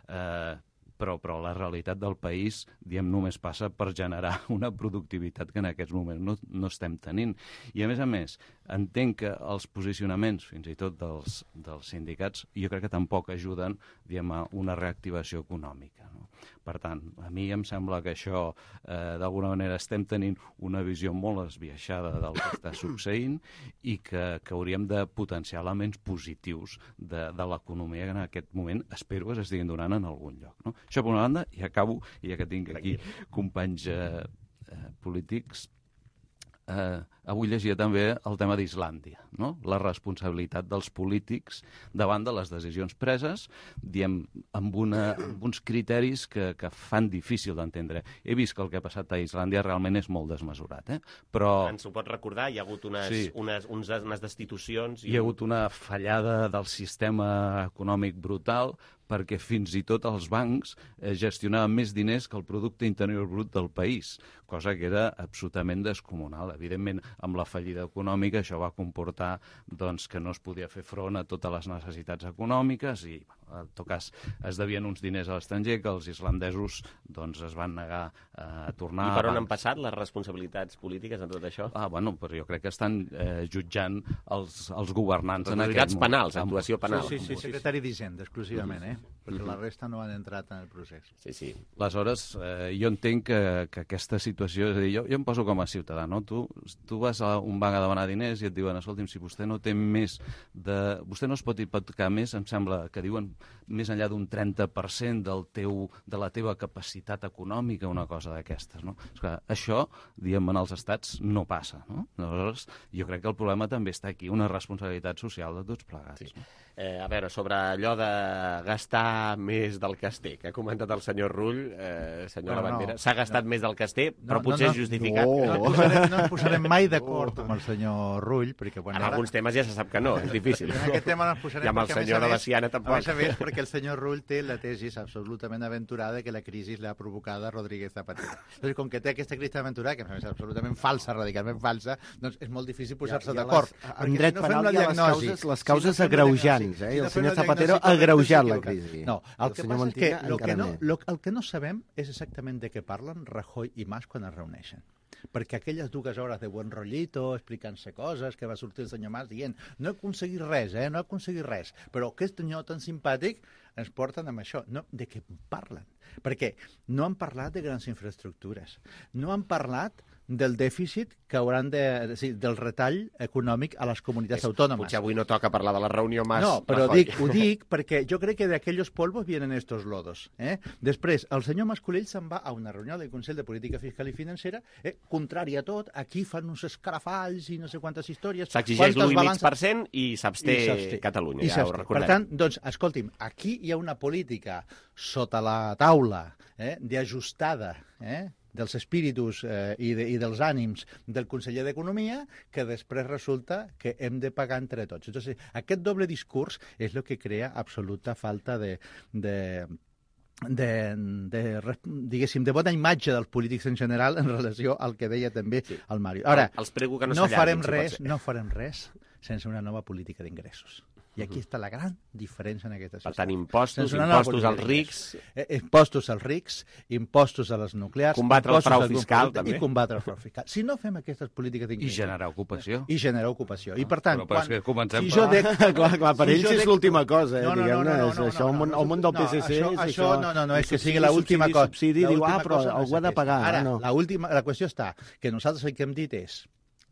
però la realitat del país, diguem, només passa per generar una productivitat que en aquests moments no estem tenint. I, a més, entenc que els posicionaments, fins i tot dels sindicats, jo crec que tampoc ajuden, diguem, a una reactivació econòmica. No? Per tant, a mi em sembla que això, d'alguna manera, estem tenint una visió molt esbiaixada del que està succeint i que hauríem de potenciar elements positius de l'economia que en aquest moment espero que s'estiguin donant en algun lloc. No? Això per una banda, i acabo, ja que tinc aquí companys polítics, avui llegia també el tema d'Islàndia, no? La responsabilitat dels polítics davant de les decisions preses, diem, amb uns criteris que fan difícil d'entendre. He vist que el que ha passat a Islàndia realment és molt desmesurat, però... Ens ho pot recordar? Hi ha hagut unes destitucions... Hi ha hagut una fallada del sistema econòmic brutal perquè fins i tot els bancs gestionaven més diners que el producte interior brut del país, cosa que era absolutament descomunal. Evidentment, amb la fallida econòmica això va comportar doncs, que no es podia fer front a totes les necessitats econòmiques i, en tot cas, es devien uns diners a l'estranger que els islandesos doncs, es van negar a tornar. I per on han passat les responsabilitats polítiques en tot això? Bueno, però jo crec que estan jutjant els governants en aquest moment. Penals, actuació penal. Sí, secretari d'Hisenda, exclusivament, perquè la resta no han entrat en el procés. Sí. Aleshores, jo entenc que aquesta situació, és a dir, jo em poso com a ciutadà, no? Tu vas a un banc a demanar diners i et diuen, escolti'm, si vostè no té més vostè no es pot hipotecar més, em sembla que diuen més enllà d'un 30% de la teva capacitat econòmica, una cosa d'aquestes, no? És que això, diguem, en els estats no passa, no? Aleshores, jo crec que el problema també està aquí, una responsabilitat social de tots plegats. Sí. A veure, sobre allò de gastar més del que es té, que ha comentat el senyor Rull, senyor Labandera, s'ha gastat més del que es té, però potser és justificat. No ens posarem mai d'acord amb el senyor Rull, perquè... En alguns temes ja se sap que no, és difícil. En aquest tema no ens posarem... I amb el senyor de la Siana tampoc. A més, perquè el senyor Rull té la tesi absolutament aventurada que la crisi l'ha provocada Rodríguez Zapatero. Doncs com que té aquesta crisi aventurada, que és absolutament falsa, radicalment falsa, doncs és molt difícil posar-se d'acord. En dret penal hi ha les causes agreujants. I el senyor Zapatero ha agreujat la crisi. No, el que passa és que el que no sabem és exactament de què parlen Rajoy i Mas quan es reuneixen. Perquè aquelles 2 hores de buen rollito, explicant-se coses, que va sortir el senyor Mas dient no he aconseguit res, no he aconseguit res, però aquest senyor tan simpàtic ens porten amb això. No, de què parlen? Perquè no han parlat de grans infraestructures, no han parlat del dèficit que hauran del retall econòmic a les comunitats autònomes. Potser avui no toca parlar de la reunió Mas. No, però ho dic perquè jo crec que de aquellos polvos vienen estos lodos. Després, el senyor Mascolell se'n va a una reunió del Consell de Política Fiscal i Financera, contrari a tot, aquí fan uns escarafalls i no sé quantes històries. S'exigeix l'1,5% i s'absté Catalunya, ja ho recordem. Per tant, doncs, escolti'm, aquí hi ha una política sota la taula d'ajustada, dels espíritus i dels ànims del conseller d'Economia, que després resulta que hem de pagar entre tots. Entonces, aquest doble discurs és el que crea absoluta falta diguéssim, de bona imatge dels polítics en general en relació al que deia també el Mario. Ara, no farem res sense una nova política d'ingressos. I aquí està la gran diferència en aquesta situació. Per tant, impostos als rics... Impostos als rics, impostos a les nuclears... Combatre el frau fiscal, també. I combatre el frau fiscal. Si no fem aquestes polítiques d'ingressos... I generar ocupació. I, per tant... Però és que comencem Clar, per ells és l'última cosa, diguem-ne. Això, el món del PSC és això... No, és que sigui l'última cosa. Subsidi, diu, però algú ha de pagar. Ara, la qüestió està que nosaltres el que hem dit és,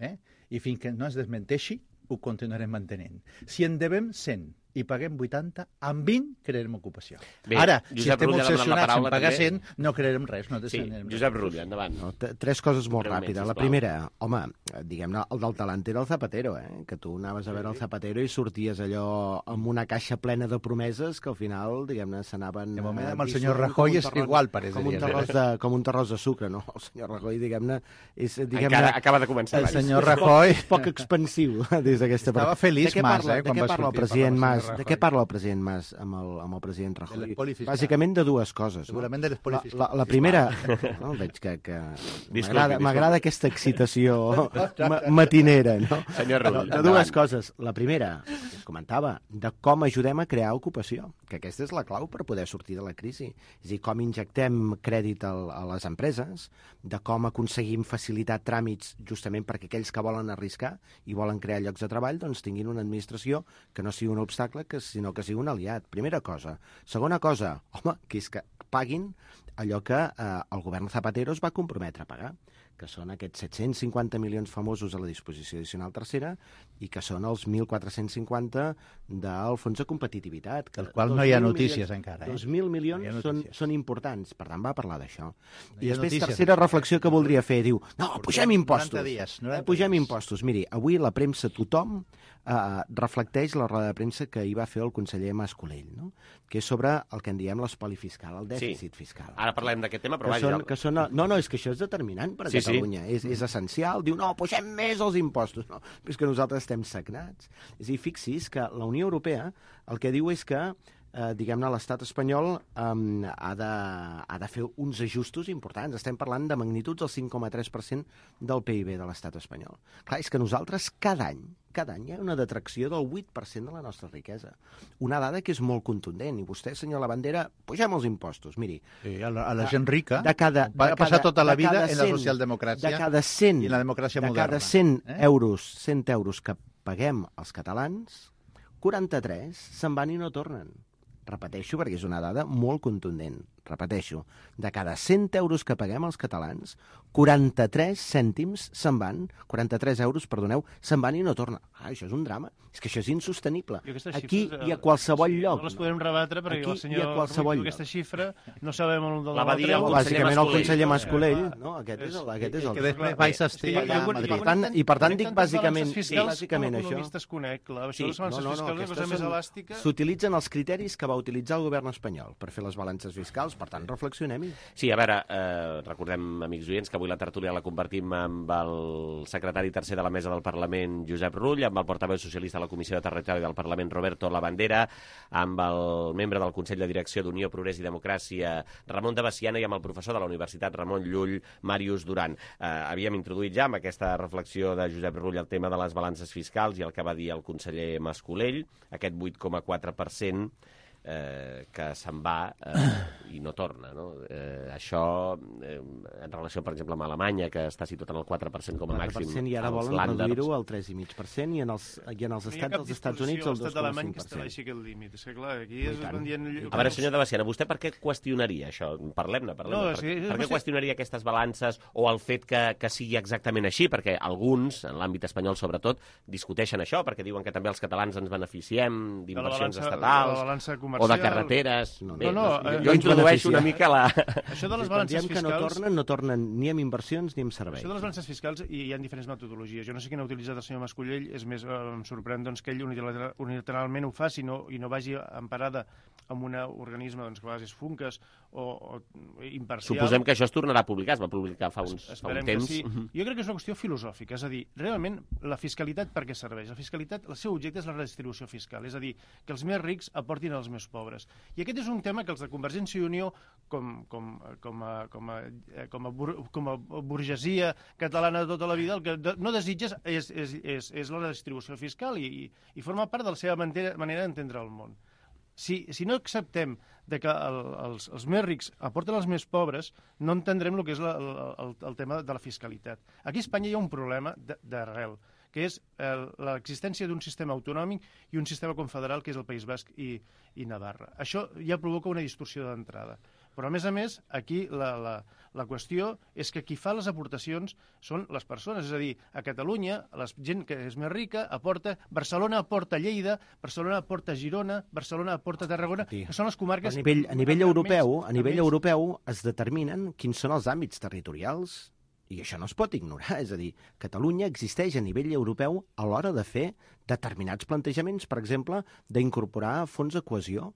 i fins que no es desmenteixi, ho continuarem mantenint. Si en devem 100 i paguem 80, amb 20 crearem ocupació. Bé, ara, si Josep estem Rull, obsessionats en pagar també. 100, no crearem res. Josep Rull, endavant. 3 coses molt ràpides. La primera, home, diguem-ne, el del talent era el Zapatero, que tu anaves a veure el Zapatero i sorties allò amb una caixa plena de promeses que al final, diguem-ne, s'anaven... De moment, amb el senyor Rajoy és igual, pareixeria. Com un terròs de sucre, no? El senyor Rajoy, diguem-ne... Encara acaba de començar. El senyor Rajoy... És poc expansiu, des d'aquesta part. Estava feliç Mas, quan va sortir. De què parla el president Mas amb el president Rajoy? Bàsicament de 2 coses. Segurament de l'espoli fiscal. La primera, veig que m'agrada aquesta excitació matinera, no? Senyor Rull, de 2 coses. La primera, es comentava, de com ajudem a crear ocupació, que aquesta és la clau per poder sortir de la crisi. És a dir, com injectem crèdit a les empreses, de com aconseguim facilitar tràmits justament perquè aquells que volen arriscar i volen crear llocs de treball doncs tinguin una administració que no sigui un obstacle, sinó que sigui un aliat. Primera cosa. Segona cosa, home, que és que paguin allò que el govern Zapatero es va comprometre a pagar, que són aquests 750 milions famosos a la disposició addicional tercera i que són els 1.450 del fons de competitivitat. Del qual no hi ha notícies encara. 2.000 milions són importants, per tant va parlar d'això. I després, tercera reflexió que voldria fer, diu, no, pugem impostos. Pugem impostos. Miri, avui la premsa, tothom reflecteix la roda de premsa que hi va fer el conseller Mascolell, no? Que és sobre el que en diem l'espoli fiscal, el dèficit fiscal. Ara parlem d'aquest tema, però No, és que això és determinant per a Catalunya. És essencial. Diu, no, pugem més els impostos. No, però és que nosaltres estem sagnats. És a dir, fixi's que la Unió Europea el que diu és que diguem-ne, l'estat espanyol ha de fer uns ajustos importants. Estem parlant de magnituds del 5,3% del PIB de l'estat espanyol. Clar, és que nosaltres cada any hi ha una detracció del 8% de la nostra riquesa. Una dada que és molt contundent. I vostè, senyor Labandera, pugem els impostos. Miri, a la gent rica va passar tota la vida en la socialdemocràcia i en la democràcia moderna. De cada 100 euros que paguem els catalans, 43 se'n van i no tornen. Repeteixo perquè és una dada molt contundent. repeteixo, de cada 100 euros que paguem els catalans, 43 cèntims se'n van, 43 euros, perdoneu, se'n van i no torna. Això és un drama. És que això és insostenible. Aquí i a qualsevol lloc. No les podem rebatre perquè el senyor Rull diu aquesta xifra, no sabem on de l'altre. Bàsicament el conseller Mas-Colell, no? Aquest és el... Que després vaig estar a Madrid. I per tant dic bàsicament això. Això de les balances fiscals és una cosa més elàstica. S'utilitzen els criteris que va utilitzar el govern espanyol per fer les balances fiscals, per tant, reflexionem-hi. Sí, a veure, recordem, amics oients, que avui la tertúlia la compartim amb el secretari tercer de la Mesa del Parlament, Josep Rull, amb el portaveu socialista a la Comissió de Territori del Parlament, Roberto Labandera, amb el membre del Consell de Direcció d'Unió, Progrés i Democràcia, Ramon de Baciana, i amb el professor de la Universitat Ramon Llull, Màrius Duran. Havíem introduït ja amb aquesta reflexió de Josep Rull el tema de les balances fiscals i el que va dir el conseller Mas-Colell, aquest 8,4% que se'n va i no torna, no? Això en relació, per exemple, amb Alemanya, que està situat en el 4% com a màxim. 4% i ara volen reduir-ho al 3,5% i en els estats dels Estats Units al 2,5%. L'estat alemany que estableixi aquest límit. És que, clar, aquí és on dient... A veure, senyor de Baciana, vostè per què qüestionaria això? Parlem-ne. Per què qüestionaria aquestes balances o el fet que sigui exactament així? Perquè alguns, en l'àmbit espanyol sobretot, discuteixen això, perquè diuen que també els catalans ens beneficiem d'inversions estatals o de carreteres. Jo introdueixo una mica la... Això de les balances fiscals... No tornen ni amb inversions ni amb serveis. Això de les balances fiscals hi ha diferents metodologies. Jo no sé quina ha utilitzat el senyor Mas-Colell, és més, em sorprèn que ell unilateralment ho faci i no vagi emparada amb un organisme que a vegades és Funcas o imparcial. Suposem que això es tornarà a publicar, es va publicar fa un temps. Sí. Jo crec que és una qüestió filosòfica, és a dir, realment la fiscalitat per què serveix? La fiscalitat, el seu objecte és la redistribució fiscal, és a dir, que els més rics aportin als més pobres. I aquest és un tema que els de Convergència i Unió, com a burgesia catalana de tota la vida, el que no desitges és la redistribució fiscal i forma part de la seva manera d'entendre el món. Si no acceptem que els més rics aporten als més pobres, no entendrem el que és el tema de la fiscalitat. Aquí a Espanya hi ha un problema d'arrel, que és l'existència d'un sistema autonòmic i un sistema confederal, que és el País Basc i Navarra. Això ja provoca una distorsió d'entrada. Però, a més, aquí la qüestió és que qui fa les aportacions són les persones. És a dir, a Catalunya, la gent que és més rica aporta... Barcelona aporta Lleida, Barcelona aporta Girona, Barcelona aporta Tarragona, que són les comarques... A nivell europeu es determinen quins són els àmbits territorials i això no es pot ignorar. És a dir, Catalunya existeix a nivell europeu a l'hora de fer determinats plantejaments, per exemple, d'incorporar fons de cohesió.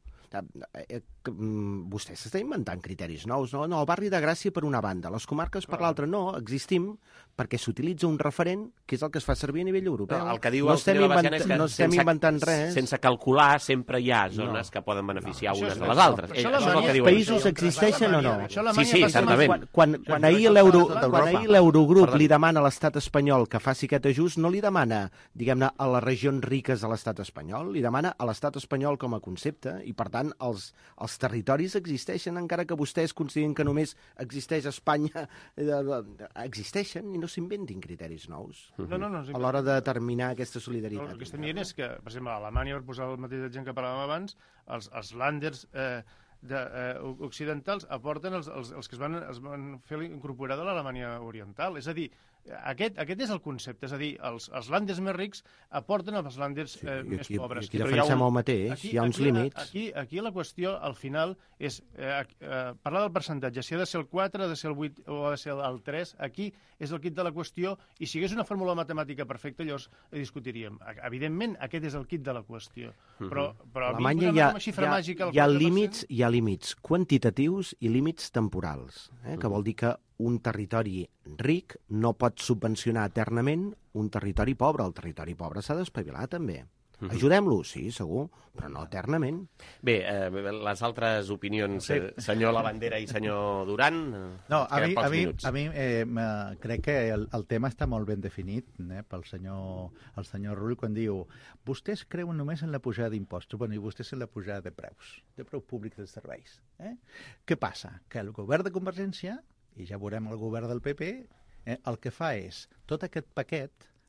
Vostè s'està inventant criteris nous, no? No, el barri de Gràcia per una banda, les comarques per l'altra. No, existim perquè s'utilitza un referent que és el que es fa servir a nivell europeu. El que diu el senyor Baciana és que no estem inventant res. Sense calcular sempre hi ha zones que poden beneficiar unes de les altres. Els països existeixen o no? Sí, certament. Quan ahir l'Eurogrup li demana a l'estat espanyol que faci aquest ajust, no li demana, diguem-ne, a les regions riques de l'estat espanyol, li demana a l'estat espanyol com a concepte i, per tant, els territoris existeixen, encara que vostès considerin que només existeix a Espanya. Existeixen i no s'inventin criteris nous a l'hora de determinar aquesta solidaritat. El que estem dient és que, per exemple, a Alemanya, per posar el mateix exemple que parlàvem abans, els Länders occidentals aporten els que es van fer incorporar de l'Alemanya oriental. És a dir, aquest és el concepte, és a dir, els Länders més rics aporten als Länders més pobres. Aquí defensem el mateix, hi ha uns límits. Aquí la qüestió, al final, és parlar del percentatge, si ha de ser el 4, ha de ser el 8 o ha de ser el 3, aquí és el quid de la qüestió, i si hi hagués una fórmula matemàtica perfecta, llavors discutiríem. Evidentment, aquest és el quid de la qüestió. Però a mi una xifra màgica... Hi ha límits quantitatius i límits temporals, que vol dir que un territori ric no pot subvencionar eternament un territori pobre. El territori pobre s'ha d'espavilar, també. Ajudem-lo, sí, segur, però no eternament. Bé, les altres opinions, senyor Labandera i senyor Duran... No, a mi crec que el tema està molt ben definit pel senyor Rull quan diu vostès creuen només en la pujada d'impostos, i vostès en la pujada de preus públics dels serveis. Què passa? Que el govern de Convergència, i ja veurem el govern del PP, el que fa és tot aquest paquet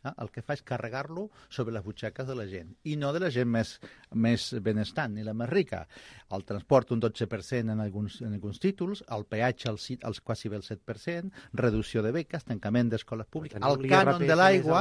el que fa és carregar-lo sobre les butxaques de la gent, i no de la gent més benestant, ni la més rica. El transport un 12% en alguns títols, el peatge quasi bé el 7%, reducció de beques, tancament d'escoles públiques, el cànon de l'aigua,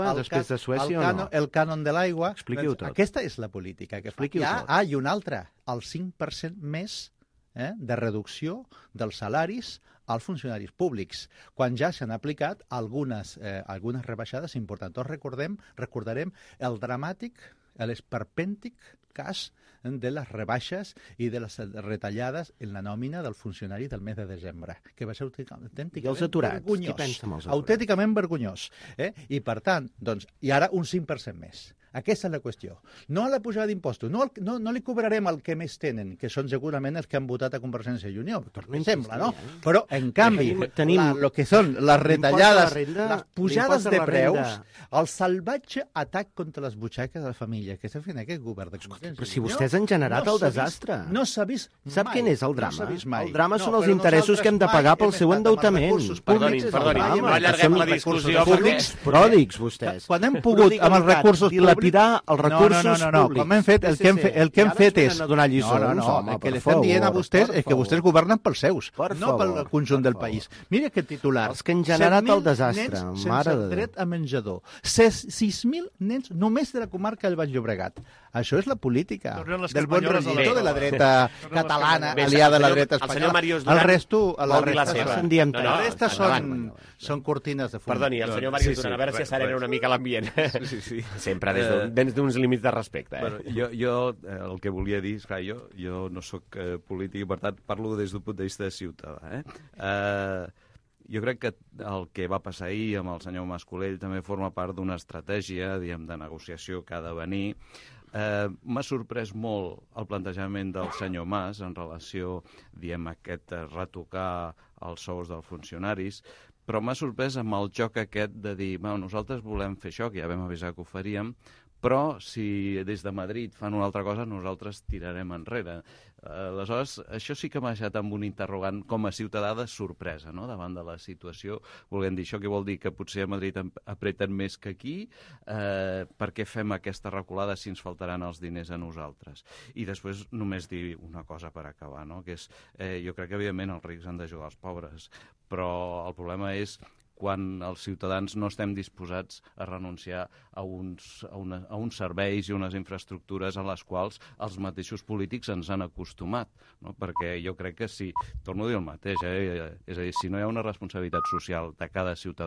el cànon de l'aigua. Expliqui-ho tot. Aquesta és la política que fa. I una altra, el 5% més de reducció dels salaris als funcionaris públics, quan ja s'han aplicat algunes rebaixades importants. Tots recordarem el dramàtic, l'esperpèntic cas de les rebaixes i de les retallades en la nòmina del funcionari del mes de desembre, que va ser autènticament vergonyós. Autènticament vergonyós. I, per tant, i ara un 5% més. Aquesta és la qüestió. No a la pujada d'impostos. No li cobrarem el que més tenen, que són segurament els que han votat a Convergència i Unió, sembla, no? Però, en canvi, el que són les retallades, les pujades de preus, el salvatge atac contra les butxaques de la família que està fent aquest govern de Convergència. Però si vostès han generat el desastre. No s'ha vist mai. Sap quin és el drama? El drama són els interessos que hem de pagar pel seu endeutament. Perdonin, no allarguem la discussió. Pròdics, vostès. Quan hem pogut, amb els recursos públics, dilapidar els recursos públics. Com hem fet, el que hem fet és... el que li estem dient a vostès és que vostès governen pels seus, no pel conjunt del país. Mira aquest titular. Els que han generat el desastre, mare de Déu. Dret a menjador. 6.000 nens només de la comarca del Baix Llobregat. Això és la política del bon regidor de la dreta catalana, aliada a la dreta espanyola. El resta són cortines de fum. Perdoni, el senyor Màrius Duran, a veure si s'arena una mica l'ambient. Sempre des d'uns límits de respecte. Jo el que volia dir és que jo no sóc polític i, per tant, parlo des d'un punt de vista ciutadà. Jo crec que el que va passar ahir amb el senyor Mas-Colell també forma part d'una estratègia, diguem, de negociació que ha de venir. M'ha sorprès molt el plantejament del senyor Mas en relació, diguem, a aquest retocar els sous dels funcionaris, però m'ha sorprès amb el joc aquest de dir, nosaltres volem fer això, que ja vam avisar que ho faríem, però si des de Madrid fan una altra cosa, nosaltres tirarem enrere. Aleshores, això sí que m'ha deixat amb un interrogant com a ciutadà de sorpresa, no?, davant de la situació. Volem dir això, que vol dir que potser a Madrid apreten més que aquí? Per què fem aquesta reculada si ens faltaran els diners a nosaltres? I després només dir una cosa per acabar, no?, que és, jo crec que evidentment els rics han d'ajudar els pobres, però el problema és quan els ciutadans no estem disposats a renunciar a uns serveis i unes infraestructures a les quals els mateixos polítics ens han acostumat, no? Perquè jo crec que si, torno a dir el mateix, és a dir, si no hi ha una responsabilitat social de cada ciutadà